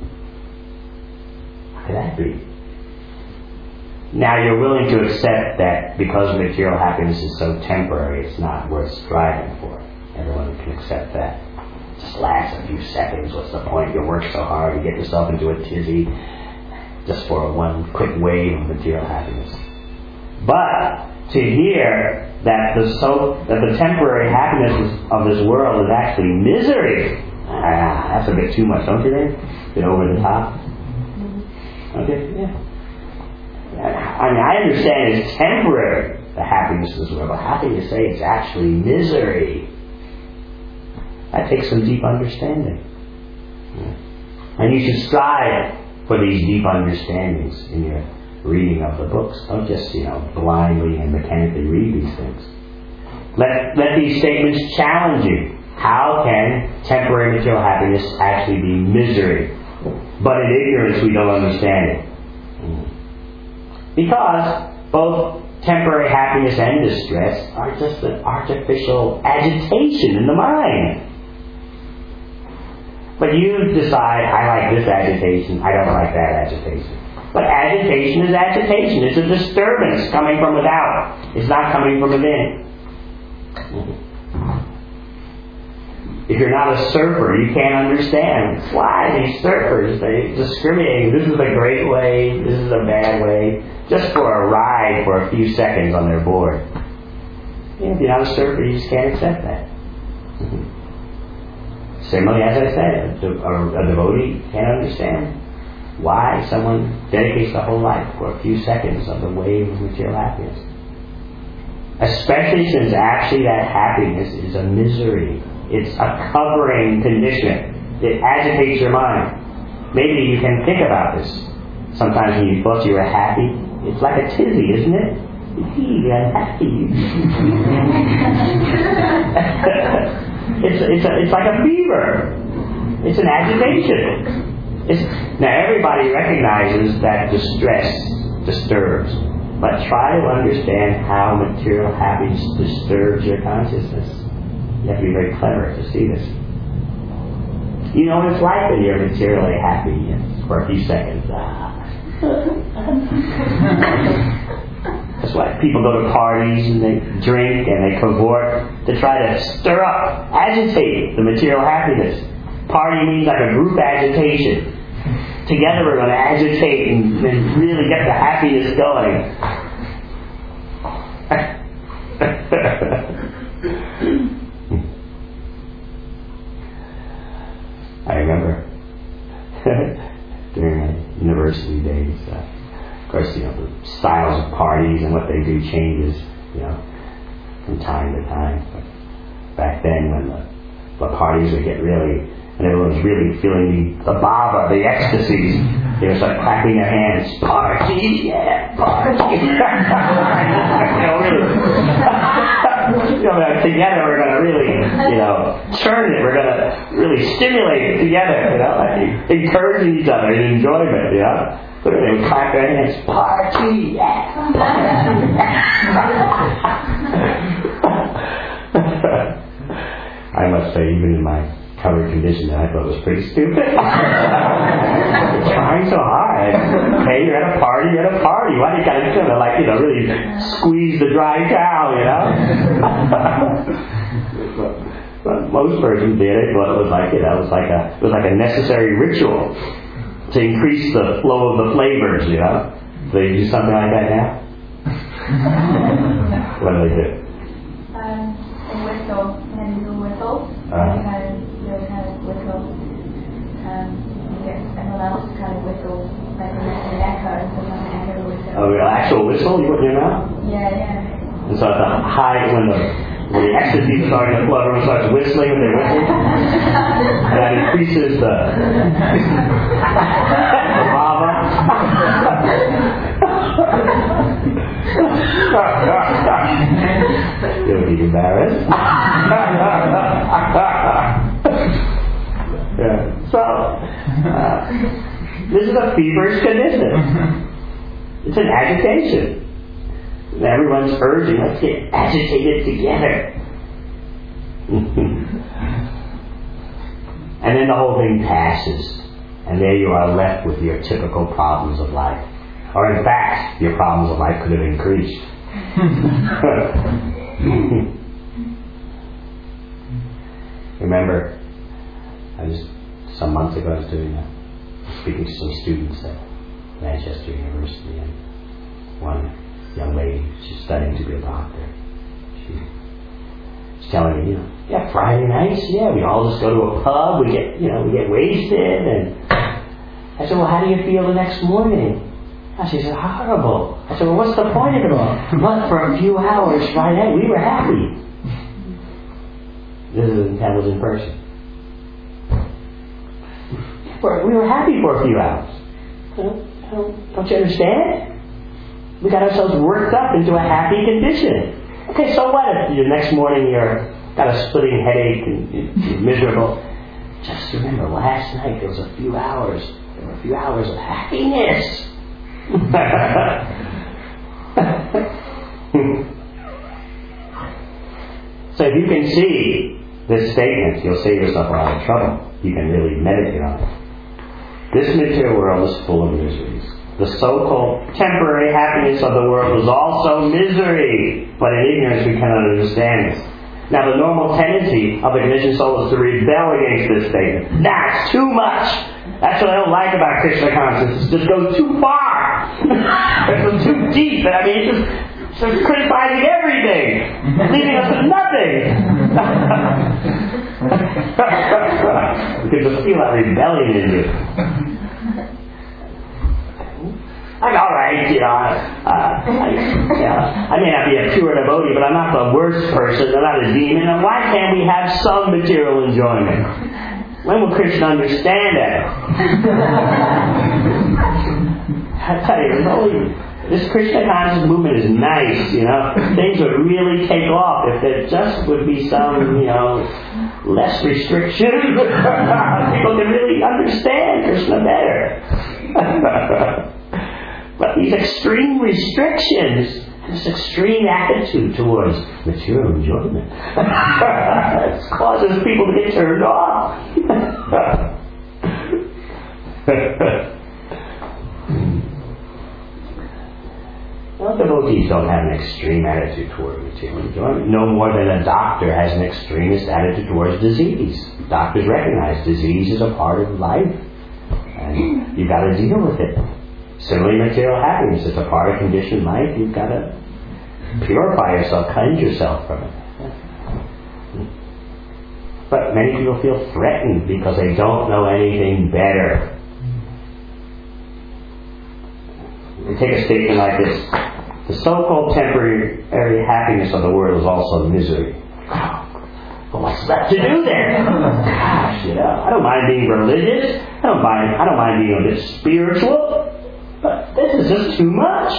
How could that be? Now you're willing to accept that because material happiness is so temporary, it's not worth striving for. Everyone can accept that. It just lasts a few seconds. What's the point? You work so hard, you get yourself into a tizzy just for one quick wave of material happiness. But to hear that the so that the temporary happiness of this world is actually misery, ah, that's a bit too much, don't you think? A bit over the top. Okay, yeah. I mean, I understand it's temporary, the happiness of this world, but how can you say it's actually misery? That takes some deep understanding. Yeah. And you should strive for these deep understandings in your reading of the books. Don't just, you know, blindly and mechanically read these things. Let, let these statements challenge you. How can temporary material happiness actually be misery? But in ignorance we don't understand it. Because both temporary happiness and distress are just an artificial agitation in the mind. But you decide, I like this agitation, I don't like that agitation. But agitation is agitation. It's a disturbance coming from without. It's not coming from within. If you're not a surfer, you can't understand why these surfers, they discriminate. This is a great wave, this is a bad wave, just for a ride for a few seconds on their board. You know, if you're not a surfer, you just can't accept that. Similarly, as I said, a, a, a devotee can't understand why someone dedicates their whole life for a few seconds of the wave of material happiness. Especially since actually that happiness is a misery. It's a covering condition. It agitates your mind. Maybe you can think about this. Sometimes when you thought you were happy, it's like a tizzy, isn't it? Gee, I'm happy. it's, it's, a, it's like a fever. It's an agitation. It's, now everybody recognizes that distress disturbs. But try to understand how material happiness disturbs your consciousness. You have to be very clever to see this. You know what it's like when you're materially happy for a few seconds. That's why people go to parties and they drink and they cavort to try to stir up, agitate the material happiness. Party means like a group agitation. Together we're going to agitate and, and really get the happiness going. I remember during my university days, uh, of course, you know, the styles of parties and what they do changes, you know, from time to time. But back then when the, the parties would get really, and everyone's really feeling the, the baba, the ecstasies, they would start clapping their hands. Party, yeah, party. you know, really, you know, together we're going to really, you know, turn it. We're going to really stimulate it together, you know, like encouraging each other in enjoyment, you know. But they would clap their hands. Party, yeah, party. I must say, even in my covered condition, I thought it was pretty stupid. Trying so hard. Hey, you're at a party, you're at a party. Why do you gotta kind of like, you know, really squeeze the dry towel, you know? But most persons did it, but it was like, you know, it was like a, it was like a necessary ritual to increase the flow of the flavors, you know? Do they do something like that now? What do they do? Um, a whistle, and a whistle. Uh-huh. You kind of, you kind of whistle. Um, you get everyone else to kind of whistle, like an echo, and sometimes an echo whistle. Oh, an actual whistle you put in your mouth? Yeah, yeah. And so at the high, when the, when the ecstasy is starting to flow, everyone starts whistling with their whistle. That increases the, the lava. You'll be embarrassed. Yeah. So, uh, this is a feverish condition. It's an agitation. And everyone's urging, let's get agitated together. And then the whole thing passes. And there you are left with your typical problems of life. Or in fact, your problems of life could have increased. Remember, I just, some months ago I was doing a, speaking to some students at Manchester University, and one young lady, she's studying to be a doctor. She, she's telling me, you know, yeah, Friday nights, yeah, we all just go to a pub, we get, you know, we get wasted, and I said, well, how do you feel the next morning? And she said, horrible. I said, well, what's the point of it all? But for a few hours Friday night, we were happy. This is, that was in person. for, we were happy for a few hours. Don't, don't, don't you understand? We got ourselves worked up into a happy condition. Okay, so what if the next morning you're got a splitting headache and you're miserable? Just remember, last night there was a few hours. There were a few hours of happiness. So if you can see this statement, you'll save yourself a lot of trouble. You can really meditate on it. This material world is full of miseries. The so-called temporary happiness of the world is also misery. But in ignorance we cannot understand this. Now the normal tendency of the conditioned soul is to rebel against this statement. That's too much. That's what I don't like about Krishna consciousness. It just goes too far. It goes too deep. I mean, it's just, it's just criticizing everything, leaving us with nothing. You can just feel that rebellion in you. I'm all right, you know. Uh, I, you know, I may not be a pure devotee, but I'm not the worst person. I'm not a demon. And why can't we have some material enjoyment? When will Krishna understand that? I tell you, only, this Krishna conscious movement is nice, you know. Things would really take off if there just would be some, you know, less restriction. People can really understand Krishna better. But these extreme restrictions, this extreme attitude towards material enjoyment, it causes people to get turned off. Well, devotees don't have an extreme attitude toward material enjoyment, no more than a doctor has an extremist attitude towards disease. Doctors recognize disease is a part of life, and you've got to deal with it. Similarly, material happiness is a part of conditioned life. You've got to purify yourself, cleanse yourself from it. But many people feel threatened because they don't know anything better. We take a statement like this: the so-called temporary happiness of the world is also misery. Well, what's left to do then? Gosh, you know, I don't mind being religious. I don't mind. I don't mind being a bit spiritual. But this is just too much.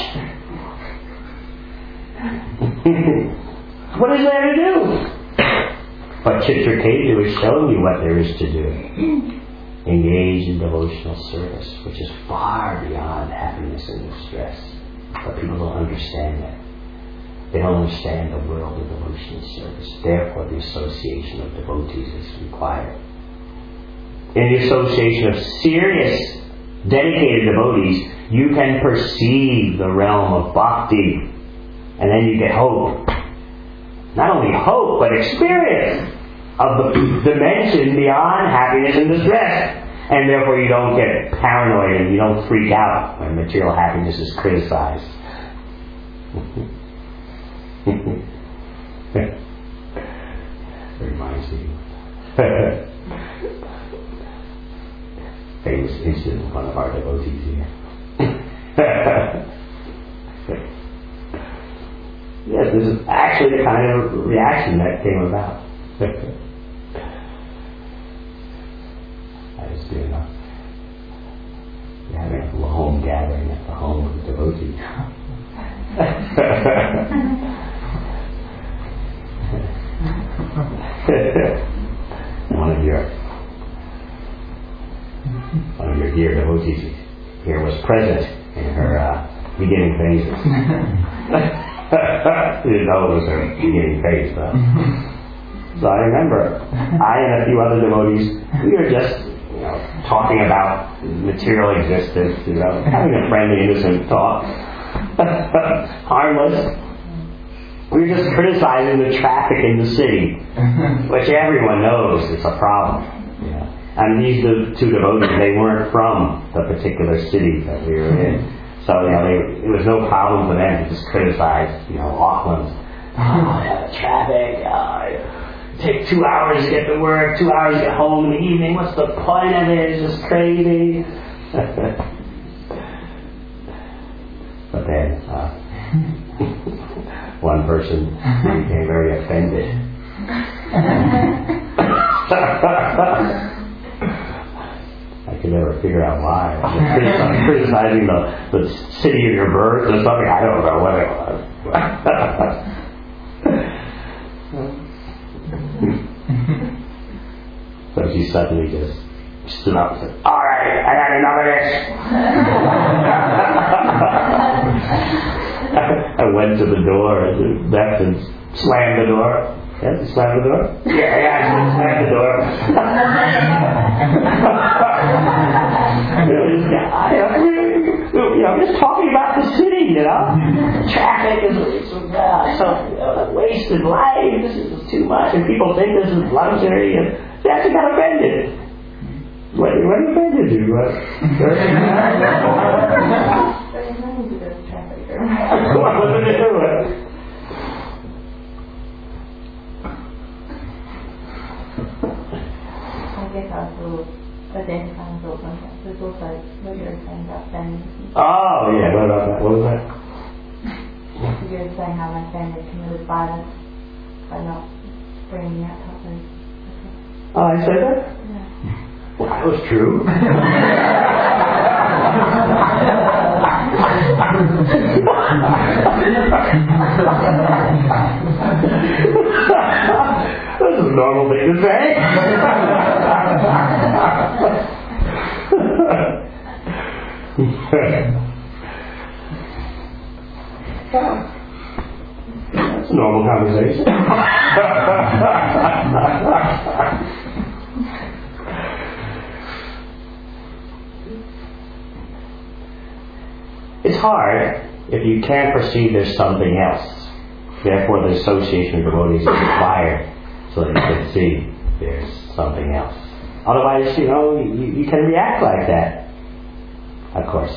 What is there to do? But Chitraketu is showing you what there is to do. Engage in devotional service, which is far beyond happiness and distress. But people don't understand that. They don't understand the world of devotional service. Therefore, the association of devotees is required. In the association of serious, dedicated devotees, you can perceive the realm of bhakti, and then you get hope. Not only hope, but experience of the dimension beyond happiness and distress. And therefore you don't get paranoid and you don't freak out when material happiness is criticized. It reminds me. Famous incident of one of our devotees here. Yes, this is actually the kind of reaction that came about. I was doing a, having a home gathering at the home of the devotee. one of your one of your dear devotees here was present in her uh, beginning phases. Didn't know it was her beginning phase, though. So I remember I and a few other devotees, we were just, you know, talking about material existence, you know, having a friendly, innocent talk. Harmless. We were just criticizing the traffic in the city, which everyone knows is a problem. You know. And these two devotees, they weren't from the particular city that we were in. So, you know, they, it was no problem for them to just criticize, you know, Auckland. Oh, yeah, the traffic. Oh, it take two hours to get to work, two hours to get home in the evening. What's the point of it? It's just crazy. But then, uh, one person became very offended. I could figure out why. Criticizing, criticizing the, the city of your birth or something. I don't know what it was. So she suddenly just stood up and said, "All right, I got enough of this." I went to the door and left and slammed the door. Yeah, slam the door? Yeah, yeah, I slammed the door. I, you know, I'm just talking about the city, you know. Traffic is so, uh, so you know, wasted life. This is too much, and people think this is luxury, and they actually got offended. What, what offended you? What? What did they do? I guess also identifying thought concepts. There's also what you were saying about family. Oh, yeah, what about that? What was that? You were saying how my family committed violence by not bringing out topics. Oh, I said that? Yeah. Well, that was true. That's a normal thing to say. That's a normal conversation. It's hard if you can't perceive there's something else. Therefore, the association of devotees is required so that you can see there's something else. Otherwise, you know, you, you can react like that. Of course,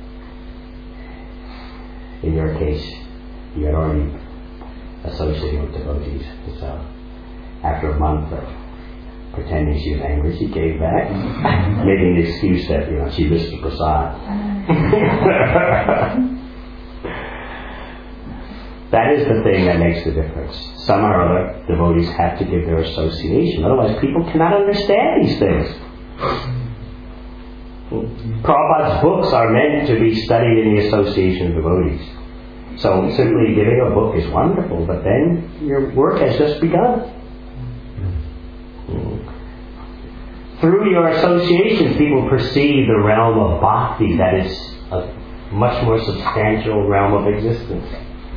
in your case, you had already associated with devotees. So, after a month of pretending she was angry, she gave back, making the excuse that, you know, she missed the prasad. That is the thing that makes the difference. Somehow or other, devotees have to give their association. Otherwise, people cannot understand these things. Prabhupada's books are meant to be studied in the association of devotees. So simply giving a book is wonderful, but then your work has just begun. Through your associations, people perceive the realm of bhakti that is a much more substantial realm of existence.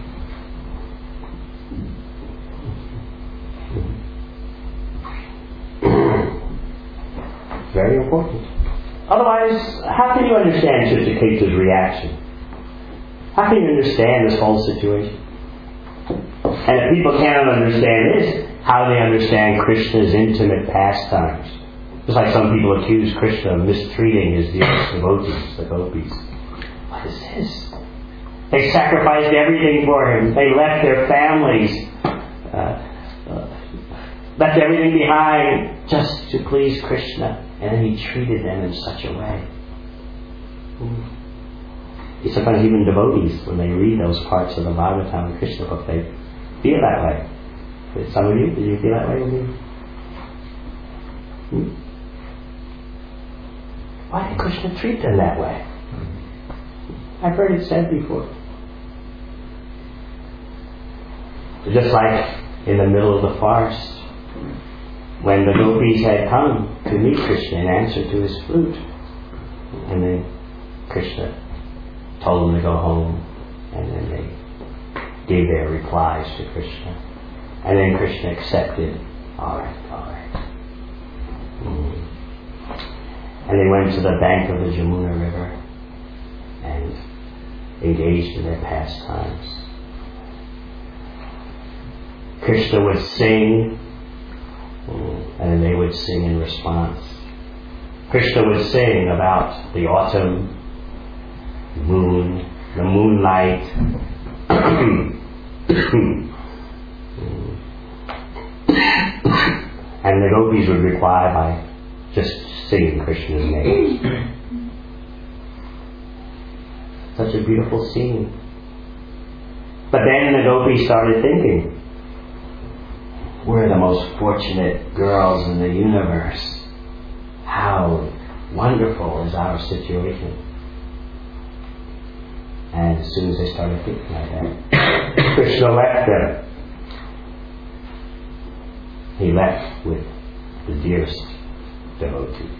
Very important. Otherwise, how can you understand Sister Keta's reaction? How can you understand this whole situation? And if people cannot understand this, how do they understand Krishna's intimate pastimes? Just like some people accuse Krishna of mistreating his dearest devotees, the gopis. What is this? They sacrificed everything for him. They left their families, uh, uh, left everything behind just to please Krishna. And then he treated them in such a way. It's sometimes even devotees, when they read those parts of the Bhagavatam and Krishna book, they feel that way. Did some of you, did you feel that way? Hmm? Why did Krishna treat them that way? I've heard it said before. Just like in the middle of the forest, when the gopis had come to meet Krishna in answer to his flute, and then Krishna told them to go home, and then they gave their replies to Krishna, and then Krishna accepted. All right, all right. Mm. And they went to the bank of the Jamuna River and engaged in their pastimes. Krishna would sing, and then they would sing in response. Krishna would sing about the autumn moon, the moonlight. And the gopis would reply by just singing Krishna's name. Such a beautiful scene. But then the gopis started thinking, we're the most fortunate girls in the universe. How wonderful is our situation. And as soon as they started thinking like that, Krishna left them. He left with the dearest devotee,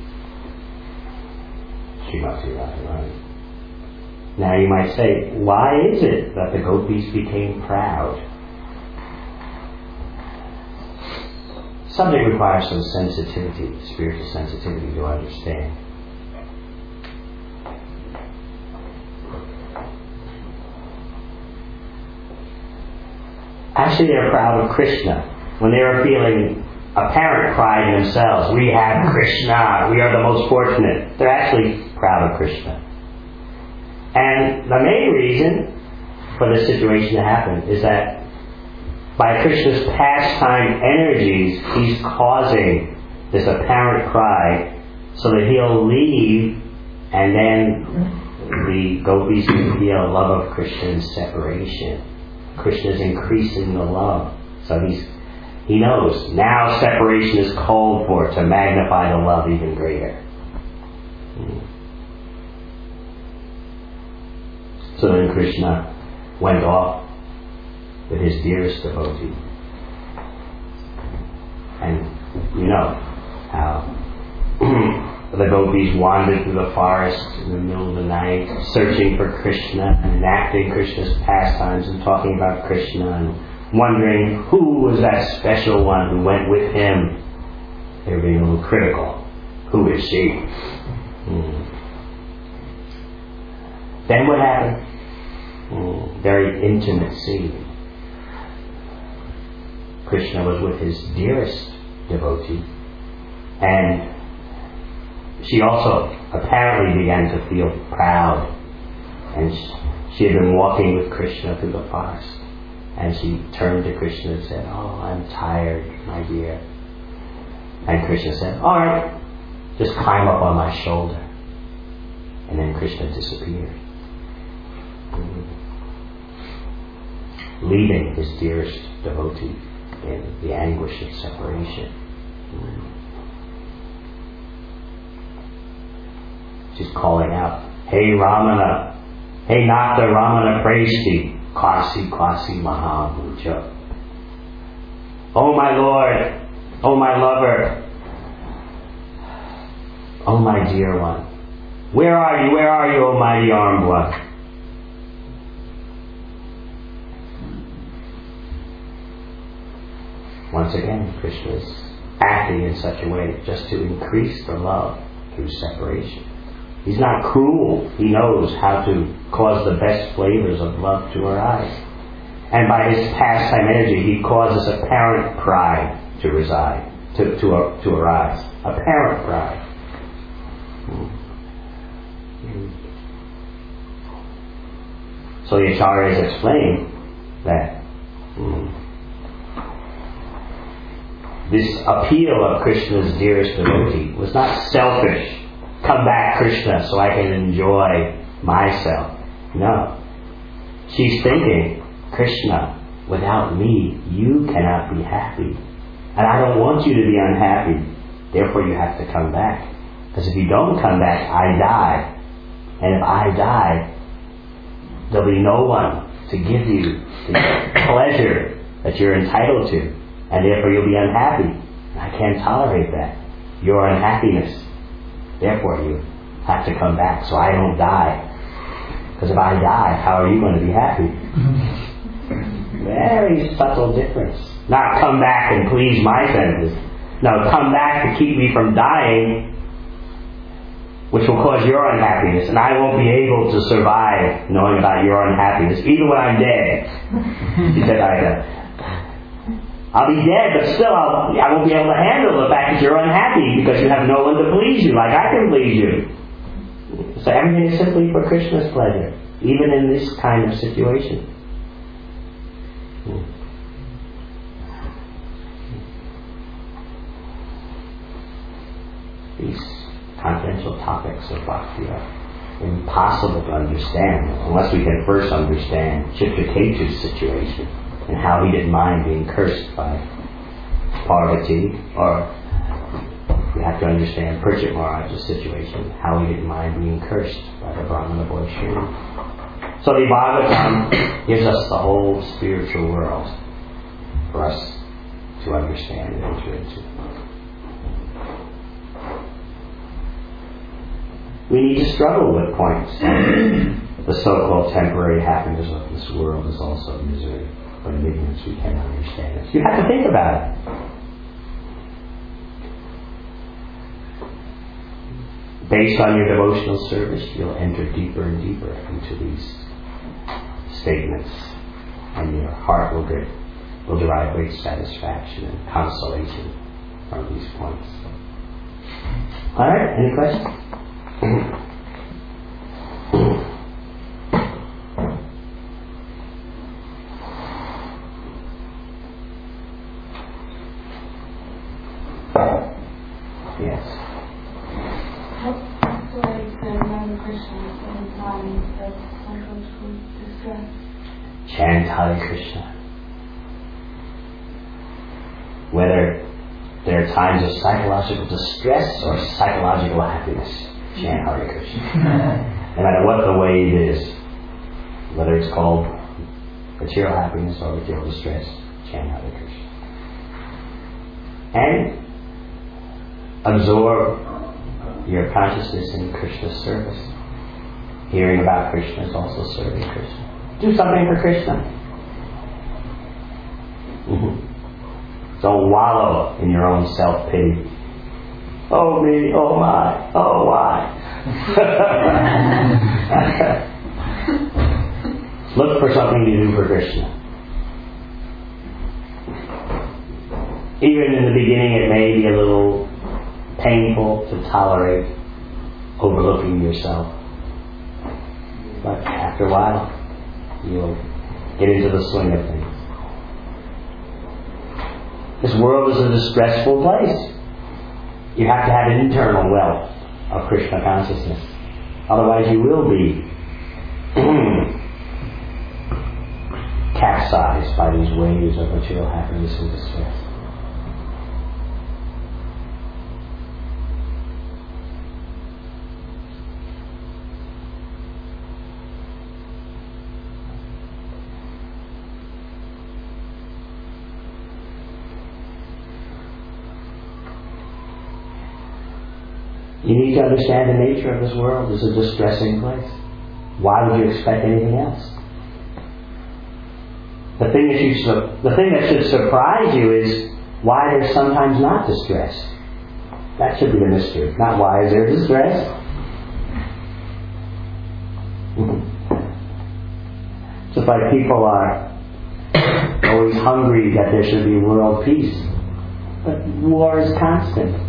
Srimati Radharani. Now you might say, why is it that the gopis became proud? Subject requires some sensitivity, spiritual sensitivity to understand. Actually, they're proud of Krishna. When they are feeling apparent pride in themselves, we have Krishna, we are the most fortunate. They're actually proud of Krishna. And the main reason for this situation to happen is that by Krishna's pastime energies, he's causing this apparent pride so that he'll leave, and then the gopis can feel love of Krishna and separation. Krishna's increasing the love. So he's he knows now separation is called for to magnify the love even greater. So then Krishna went off with his dearest devotee. And you know how the gopis wandered through the forest in the middle of the night, searching for Krishna and enacting Krishna's pastimes and talking about Krishna and wondering who was that special one who went with him. They were being a little critical. Who is she? Mm. Then what happened? Mm, very intimate scene. Krishna was with his dearest devotee, and she also apparently began to feel proud, and she had been walking with Krishna through the forest, and she turned to Krishna and said, "Oh, I'm tired, my dear." And Krishna said, "All right, just climb up on my shoulder." And then Krishna disappeared, leaving his dearest devotee in the anguish of separation. She's calling out, "Hey Ramana, hey Nata Ramana Preshti, Kwasi Kwasi Mahamucha. Oh my Lord, oh my lover, oh my dear one, where are you, where are you, oh mighty armed one?" Once again, Krishna is acting in such a way just to increase the love through separation. He's not cruel. He knows how to cause the best flavors of love to arise. And by his pastime energy, he causes apparent pride to reside, to, to, uh, to arise. Apparent pride. So the Acharyas explain that mm, this appeal of Krishna's dearest devotee was not selfish. Come back, Krishna, so I can enjoy myself. No. She's thinking, Krishna, without me, you cannot be happy. And I don't want you to be unhappy. Therefore, you have to come back. Because if you don't come back, I die. And if I die, there'll be no one to give you the pleasure that you're entitled to. And therefore you'll be unhappy. I can't tolerate that. Your unhappiness. Therefore you have to come back so I don't die. Because if I die, how are you going to be happy? Very subtle difference. Not come back and please my senses. No, come back to keep me from dying, which will cause your unhappiness. And I won't be able to survive knowing about your unhappiness, even when I'm dead. She said, I I'll be dead, but still I'll, I won't be able to handle the fact that you're unhappy because you have no one to please you like I can please you. So everything is simply for Krishna's pleasure, even in this kind of situation. These confidential topics of bhakti are impossible to understand unless we can first understand Chitraketu's situation and how he didn't mind being cursed by Parvati, or we have to understand Pritchett Maharaj's situation, how he didn't mind being cursed by the Brahmana boy Shri. So the Bhagavatam gives us the whole spiritual world for us to understand and enter into. We need to struggle with points. The so-called temporary happiness of this world is also misery, but in ignorance we cannot understand it. You have to think about it. Based on your devotional service, you'll enter deeper and deeper into these statements, and your heart will get will derive great satisfaction and consolation from these points. All right, any questions? Yes. What's the way to remember Krishna in times of psychological distress? Chant Hare Krishna. Whether there are times of psychological distress or psychological happiness, chant Hare Krishna. No matter what the way it is, whether it's called material happiness or material distress, chant Hare Krishna. And absorb your consciousness in Krishna's service. Hearing about Krishna is also serving Krishna. Do something for Krishna. Mm-hmm. Don't wallow in your own self-pity. Oh me, oh my, oh why. Look for something to do for Krishna. Even in the beginning it may be a little painful to tolerate overlooking yourself. But after a while, you'll get into the swing of things. This world is a distressful place. You have to have an internal wealth of Krishna consciousness. Otherwise you will be capsized by these waves of material happiness and distress. You need to understand the nature of this world is a distressing place. Why would you expect anything else? The thing that, you, the thing that should surprise you is why there's sometimes not distress. That should be the mystery. Not why is there distress. Just like people are always hungry that there should be world peace. But war is constant.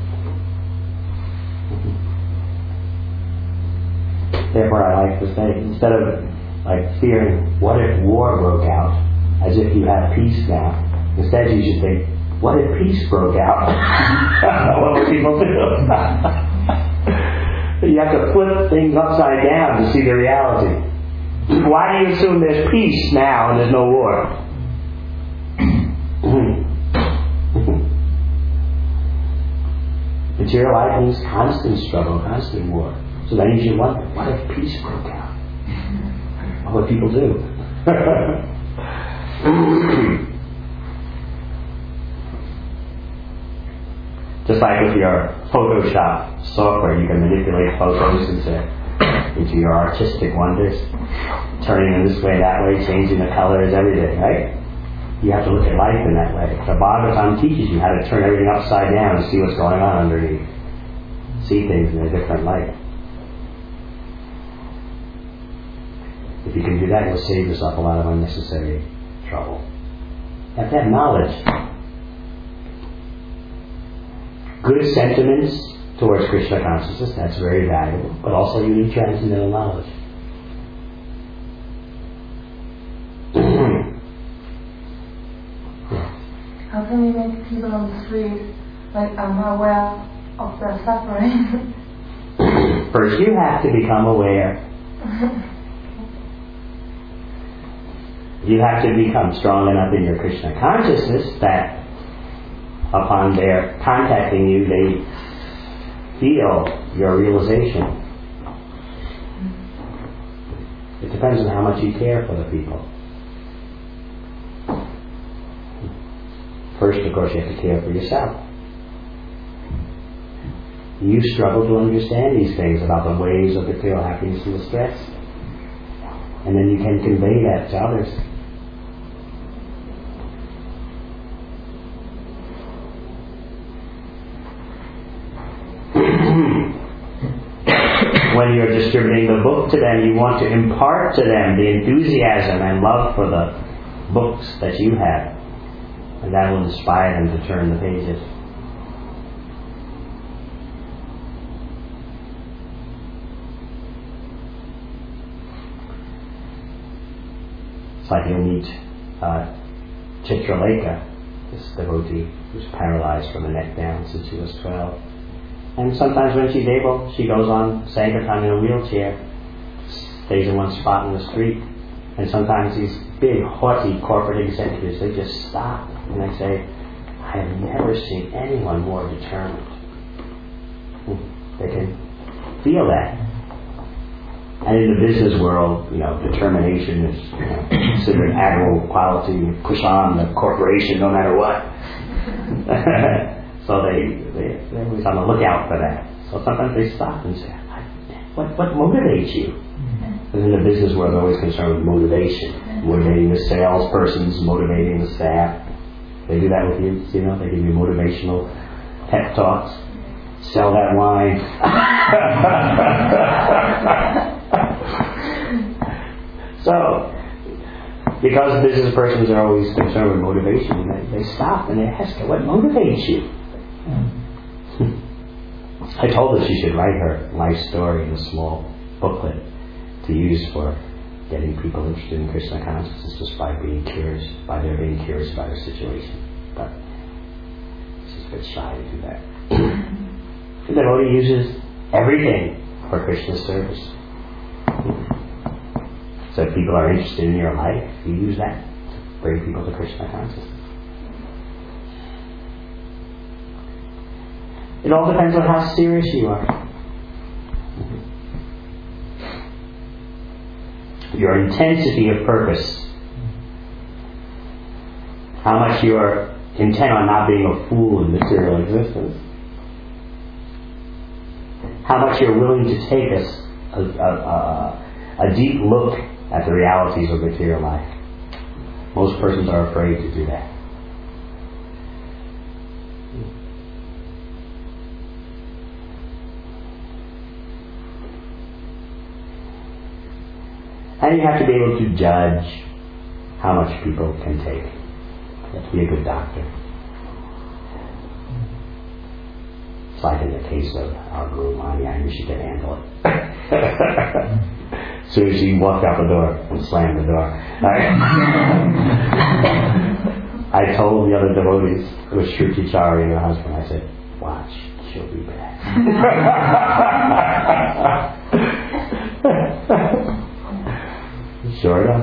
Therefore, I like to say, instead of like fearing, what if war broke out, as if you have peace now, instead you should think, what if peace broke out? What would people do? You have to flip things upside down to see the reality. Why do you assume there's peace now and there's no war? Material life means constant struggle, constant war. So then you should wonder, what if peace broke out? What would people do? Just like with your Photoshop software, you can manipulate photos into, into your artistic wonders, turning them this way, that way, changing the colors, everything, right? You have to look at life in that way. The Bhagavatam teaches you how to turn everything upside down and see what's going on underneath. See things in a different light. If you can do that, you'll save yourself a lot of unnecessary trouble. You have to have knowledge. Good sentiments towards Krishna consciousness, that's very valuable, but also you need transcendental knowledge. How can we make people on the street like um, aware of their suffering? First, you have to become aware. You have to become strong enough in your Krishna consciousness that upon their contacting you, they feel your realization. It depends on how much you care for the people. First, of course, you have to care for yourself. You struggle to understand these things about the waves of material happiness and distress. And then you can convey that to others. When you're distributing the book to them, you want to impart to them the enthusiasm and love for the books that you have. And that will inspire them to turn the pages. It's like you'll meet uh, Chitralekha, this devotee who's paralyzed from the neck down since she was twelve. And sometimes when she's able, she goes on Sankirtan in a wheelchair, stays in one spot in the street. And sometimes these big, haughty corporate executives, they just stop and they say, I have never seen anyone more determined. They can feel that. And in the business world, you know, determination is, you know, considered an admirable quality. You push on the corporation no matter what. So they, they, they're always on the lookout for that. So sometimes they stop and say, what, what motivates you? Because in the business world, they're always concerned with motivation. Motivating the salespersons, motivating the staff. They do that with you, you know, they give you motivational pep talks. Sell that wine. So, because business persons are always concerned with motivation, they, they stop and they ask her, what motivates you? I told her she should write her life story in a small booklet to use for getting people interested in Krishna consciousness just by being curious, by their being curious about her situation. But she's a bit shy to do that. The devotee uses everything for Krishna's service. So if people are interested in your life, you use that to bring people to Krishna consciousness. It all depends on how serious you are. Your intensity of purpose. How much you are intent on not being a fool in material existence. How much you're willing to take a, a, a, a deep look at the realities of material life. Most persons are afraid to do that. And you have to be able to judge how much people can take. You have to be a good doctor. It's like in the case of our Guru Mani, I knew she could handle it. As soon as she walked out the door and slammed the door. Right? I told the other devotees, it was Shruti Chari and her husband, I said, watch, she'll be back. Sure enough.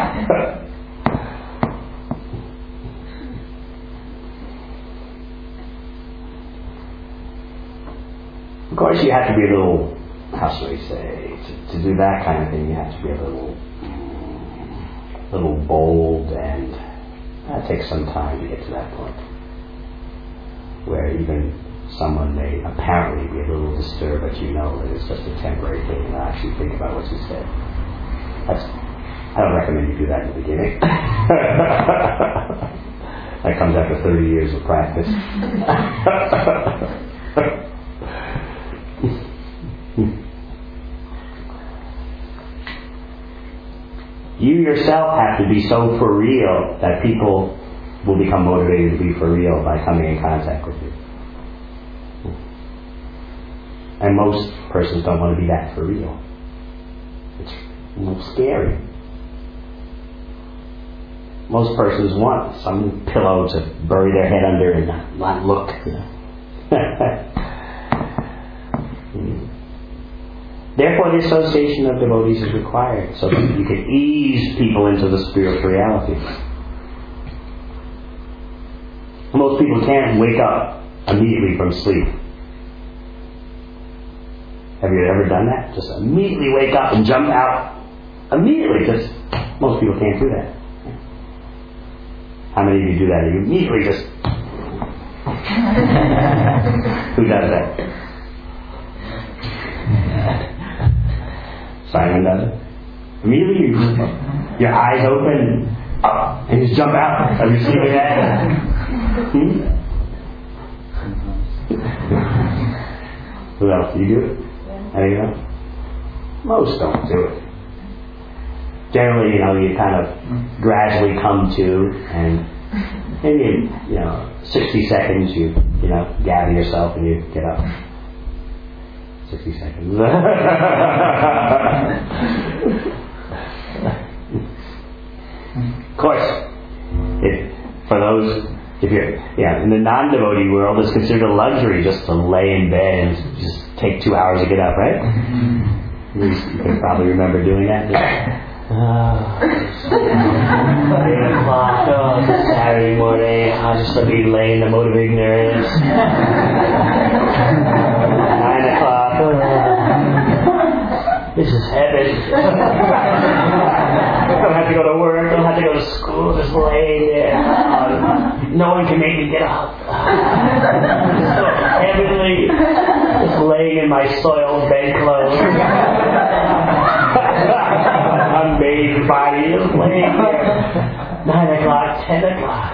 Of course, you have to be a little, how should I say, to, to do that kind of thing, you have to be a little, little bold, and that takes some time to get to that point, where even someone may apparently be a little disturbed, but you know that it's just a temporary thing, and actually think about what you said. That's, I don't recommend you do that in the beginning. That comes after thirty years of practice. You yourself have to be so for real that people will become motivated to be for real by coming in contact with you. And most persons don't want to be that for real. It's a little scary. Most persons want some pillow to bury their head under and not, not look. You know. Therefore, the association of devotees is required so that you can ease people into the spiritual reality. Most people can't wake up immediately from sleep. Have you ever done that? Just immediately wake up and jump out. Immediately, because most people can't do that. How many of you do that? You immediately just... Who does that? Simon does it. Immediately, you, your eyes open, up, and just jump out. Have you seen that? Hmm? Who else? Do you do it? Anyone else? Most don't do it. Generally, you know, you kind of gradually come to, and maybe in, you know, sixty seconds, you, you know, gather yourself and you get up. sixty seconds. Of course, if, for those, if you're, yeah, in the non-devotee world, it's considered a luxury just to lay in bed and just take two hours to get up, right? You, you can probably remember doing that. Oh, eight o'clock, oh, it's a Saturday morning, I'll just let me lay in the mode of ignorance. Nine o'clock, oh, this is heaven. Don't have to go to work, don't have to go to school, just lay there. Uh, no one can make me get up. It's so heavenly, just laying in my soiled bedclothes. Unbathed body, just laying there. Nine o'clock, ten o'clock.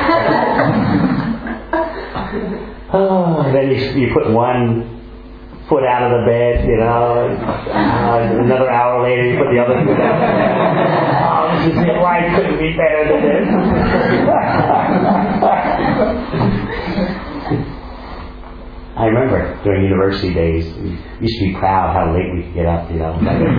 Oh, and then you, you put one foot out of the bed, you know, and, uh, another hour later you put the other foot out. Oh, this is it. Life couldn't be better than this. I remember during university days, we used to be proud how late we could get up, you know.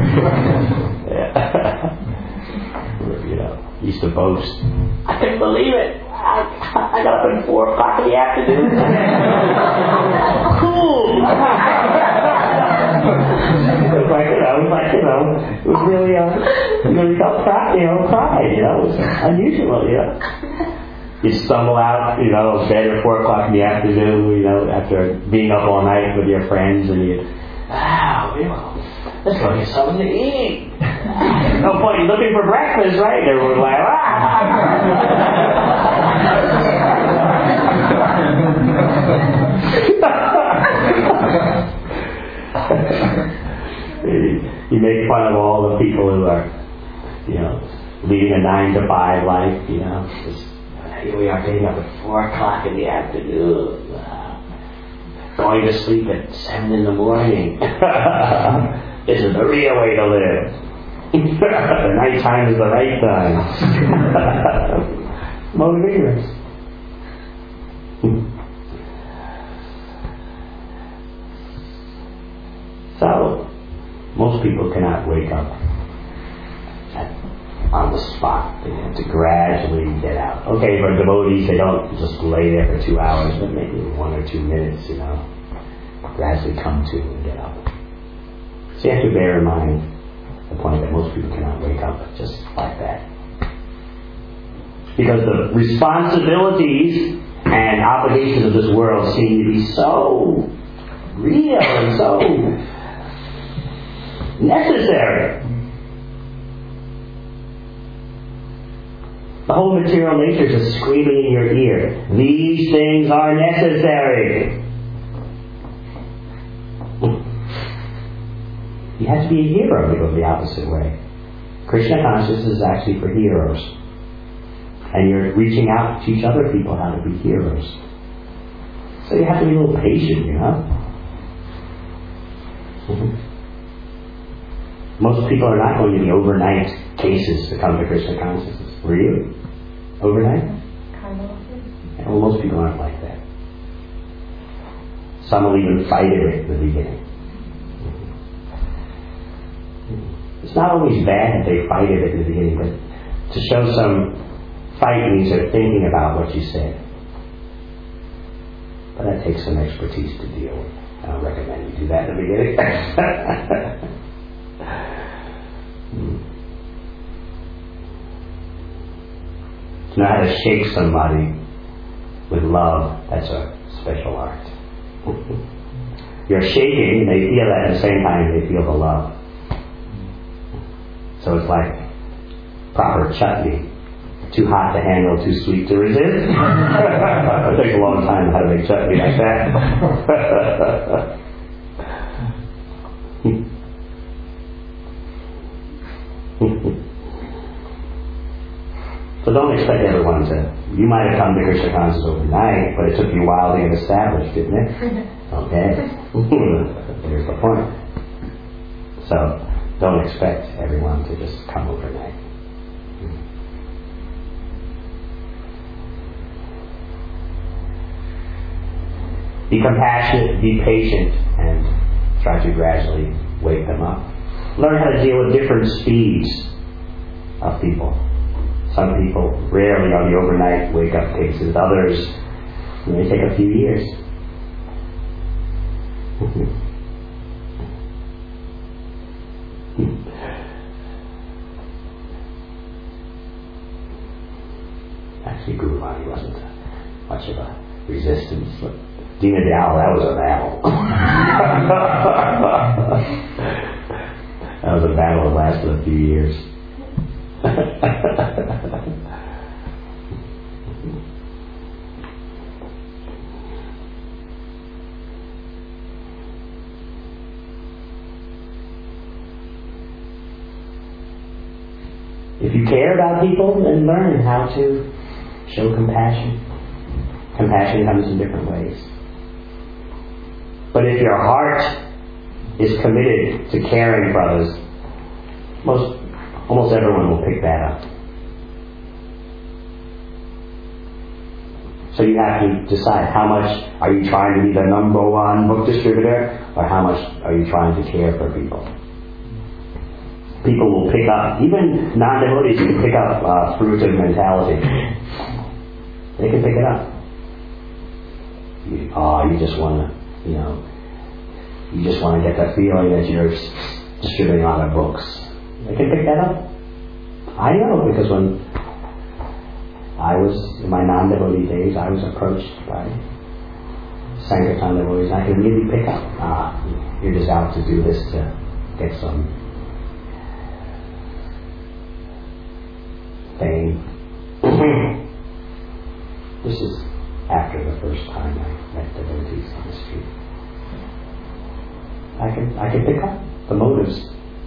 You know, used to boast. I couldn't believe it. I, I got up at four o'clock in the afternoon. Cool. It was like, you know, it was like, you know, it was really, uh, really felt pride, you know, pride, you know, it was unusual, you know. You'd stumble out, you know, bed at four o'clock in the afternoon, you know, after being up all night with your friends, and you'd, wow, you know, let's go get something to eat. No point in looking for breakfast, right? Everyone was like, ah. You make fun of all the people who are, you know, leading a nine to five life, you know, just, here we are getting up at four o'clock in the afternoon, uh, going to sleep at seven in the morning. This is the real way to live. The night time is the right time. Mode of ignorance. So, most people cannot wake up at, on the spot. They have to gradually get out. Okay, for devotees, they don't just lay there for two hours, but maybe one or two minutes, you know, gradually come to and get up. So you have to bear in mind the point that most people cannot wake up just like that. Because the responsibilities and obligations of this world seem to be so real and so necessary. The whole material nature is just screaming in your ear. These things are necessary. You have to be a hero to go the opposite way. Krishna consciousness is actually for heroes. And you're reaching out to teach other people how to be heroes. So you have to be a little patient, you know. Mm-hmm. Most people are not going to be overnight cases to come to Krishna consciousness. Were you? Overnight? Kind of. Yeah, well, most people aren't like that. Some will even fight it at the beginning. It's not always bad that they fight it at the beginning, but to show some fight means they're thinking about what you said. But that takes some expertise to deal with. I don't recommend you do that in the beginning. To know how to shake somebody with love, that's a special art. you're shaking, they feel that at the same time they feel the love. So it's like proper chutney. Too hot to handle, too sweet to resist. It takes a long time how to make chutney like that. So don't expect everyone to. You might have come to Krishna consciousness overnight, but it took you a while to get established, didn't it? Okay. Here's the point. So don't expect everyone to just come overnight. Be compassionate, be patient, and try to gradually wake them up. Learn how to deal with different speeds of people. Some people rarely are the overnight wake-up cases. Others may take a few years. Actually, Guru Mani wasn't much of a resistance. But Dina Dal, that was a battle. That was a battle that lasted a few years. If you care about people, then learn how to show compassion. Compassion comes in different ways. But if your heart is committed to caring for others, most, almost everyone will pick that up. So you have to decide how much are you trying to be the number one book distributor, or how much are you trying to care for people. People will pick up, even non-devotees can pick up uh, fruitive mentality. They can pick it up. You, oh, you just want to, you know, you just want to get that feeling that you're distributing a lot of books. They can pick that up. I know, because when I was in my non-devotee days, I was approached by Sankirtan devotees. I can really pick up, ah, you're just out to do this to get some fame. This is after the first time I met devotees on the street. I can I can pick up the motives.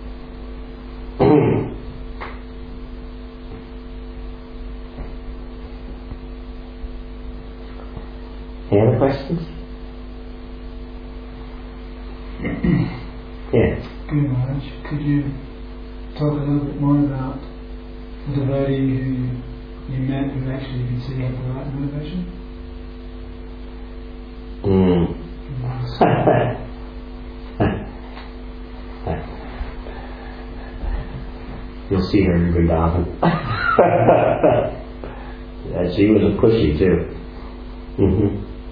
Any other questions? Yeah. Guru Maharaj, could you talk a little bit more about the devotee who you met who actually you could see had the right motivation? Mm. You'll see her in Vrindavan. Yeah, she was a pushy too. Mm-hmm.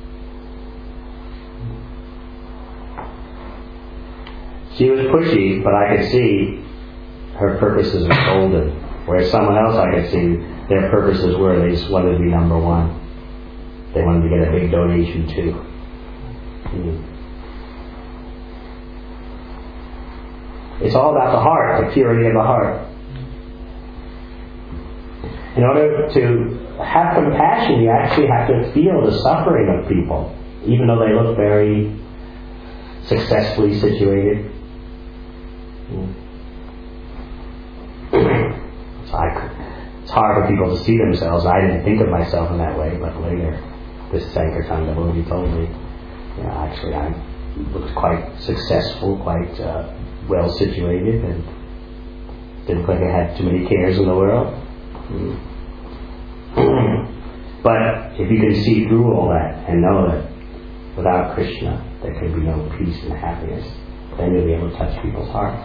She was pushy, but I could see her purposes were golden. Whereas someone else I could see, their purposes were they just wanted to be number one. They wanted to get a big donation too. Mm. It's all about the heart, the purity of the heart. In order to have compassion, you actually have to feel the suffering of people, even though they look very successfully situated. Mm. So I, it's hard for people to see themselves. I didn't think of myself in that way, but later, this Sankirtan devotee told me, you know, actually I looked quite successful, quite uh, well situated, and didn't think I had too many cares in the world. Mm. But if you can see through all that and know that without Krishna there can be no peace and happiness, then you'll be able to touch people's hearts.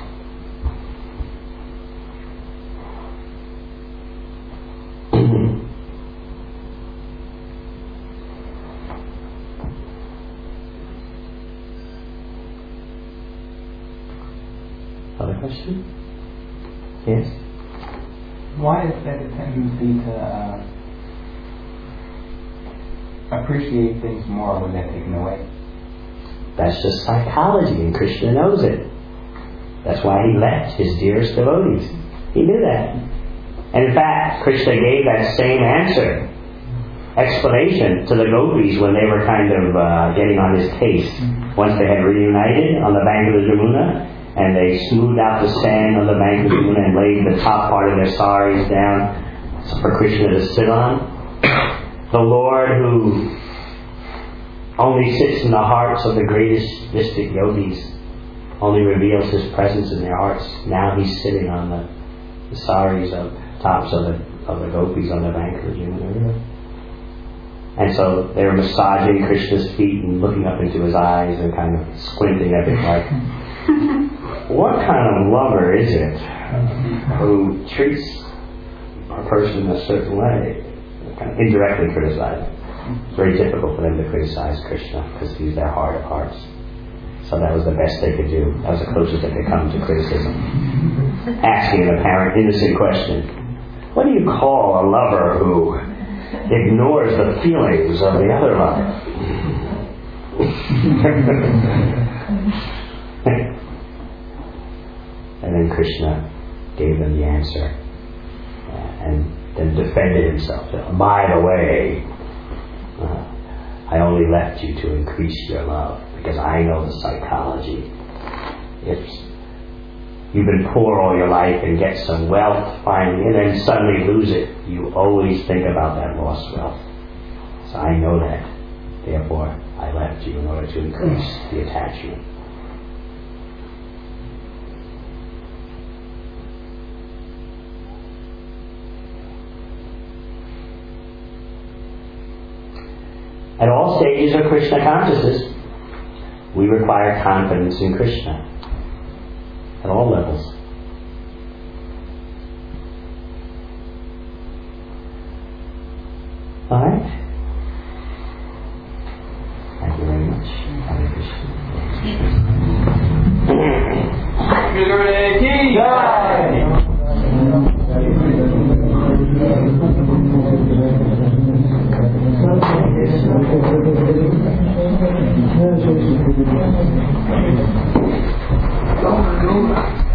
Other question? Yes? Why is there a tendency to uh, appreciate things more when they're taken away? That's just psychology, and Krishna knows it. That's why he left his dearest devotees. He knew that. And in fact, Krishna gave that same answer, explanation to the gopis when they were kind of uh, getting on his case. Once they had reunited on the bank of the Jamuna, and they smoothed out the sand on the bank of the Jamuna and laid the top part of their saris down for Krishna to sit on. The Lord, who only sits in the hearts of the greatest mystic yogis, only reveals his presence in their hearts. Now he's sitting on the, the saris of tops of the of the gopis on the bank of the Yamuna River. And so they were massaging Krishna's feet and looking up into his eyes and kind of squinting at it like, what kind of lover is it who treats a person a certain way? Kind of indirectly criticizing. It's very difficult for them to criticize Krishna because he's their heart of hearts. So that was the best they could do. That was the closest they could come to criticism. Asking an apparent innocent question. What do you call a lover who ignores the feelings of the other lover? And then Krishna gave them the answer. And then defended himself. By the way, uh, I only left you to increase your love because I know the psychology. If you've been poor all your life and get some wealth finally and then suddenly lose it, you always think about that lost wealth. So I know that. Therefore, I left you in order to increase the attachment. At all stages of Krishna consciousness, we require confidence in Krishna. At all levels. Alright? Thank you very much. Hare Krishna. Jai.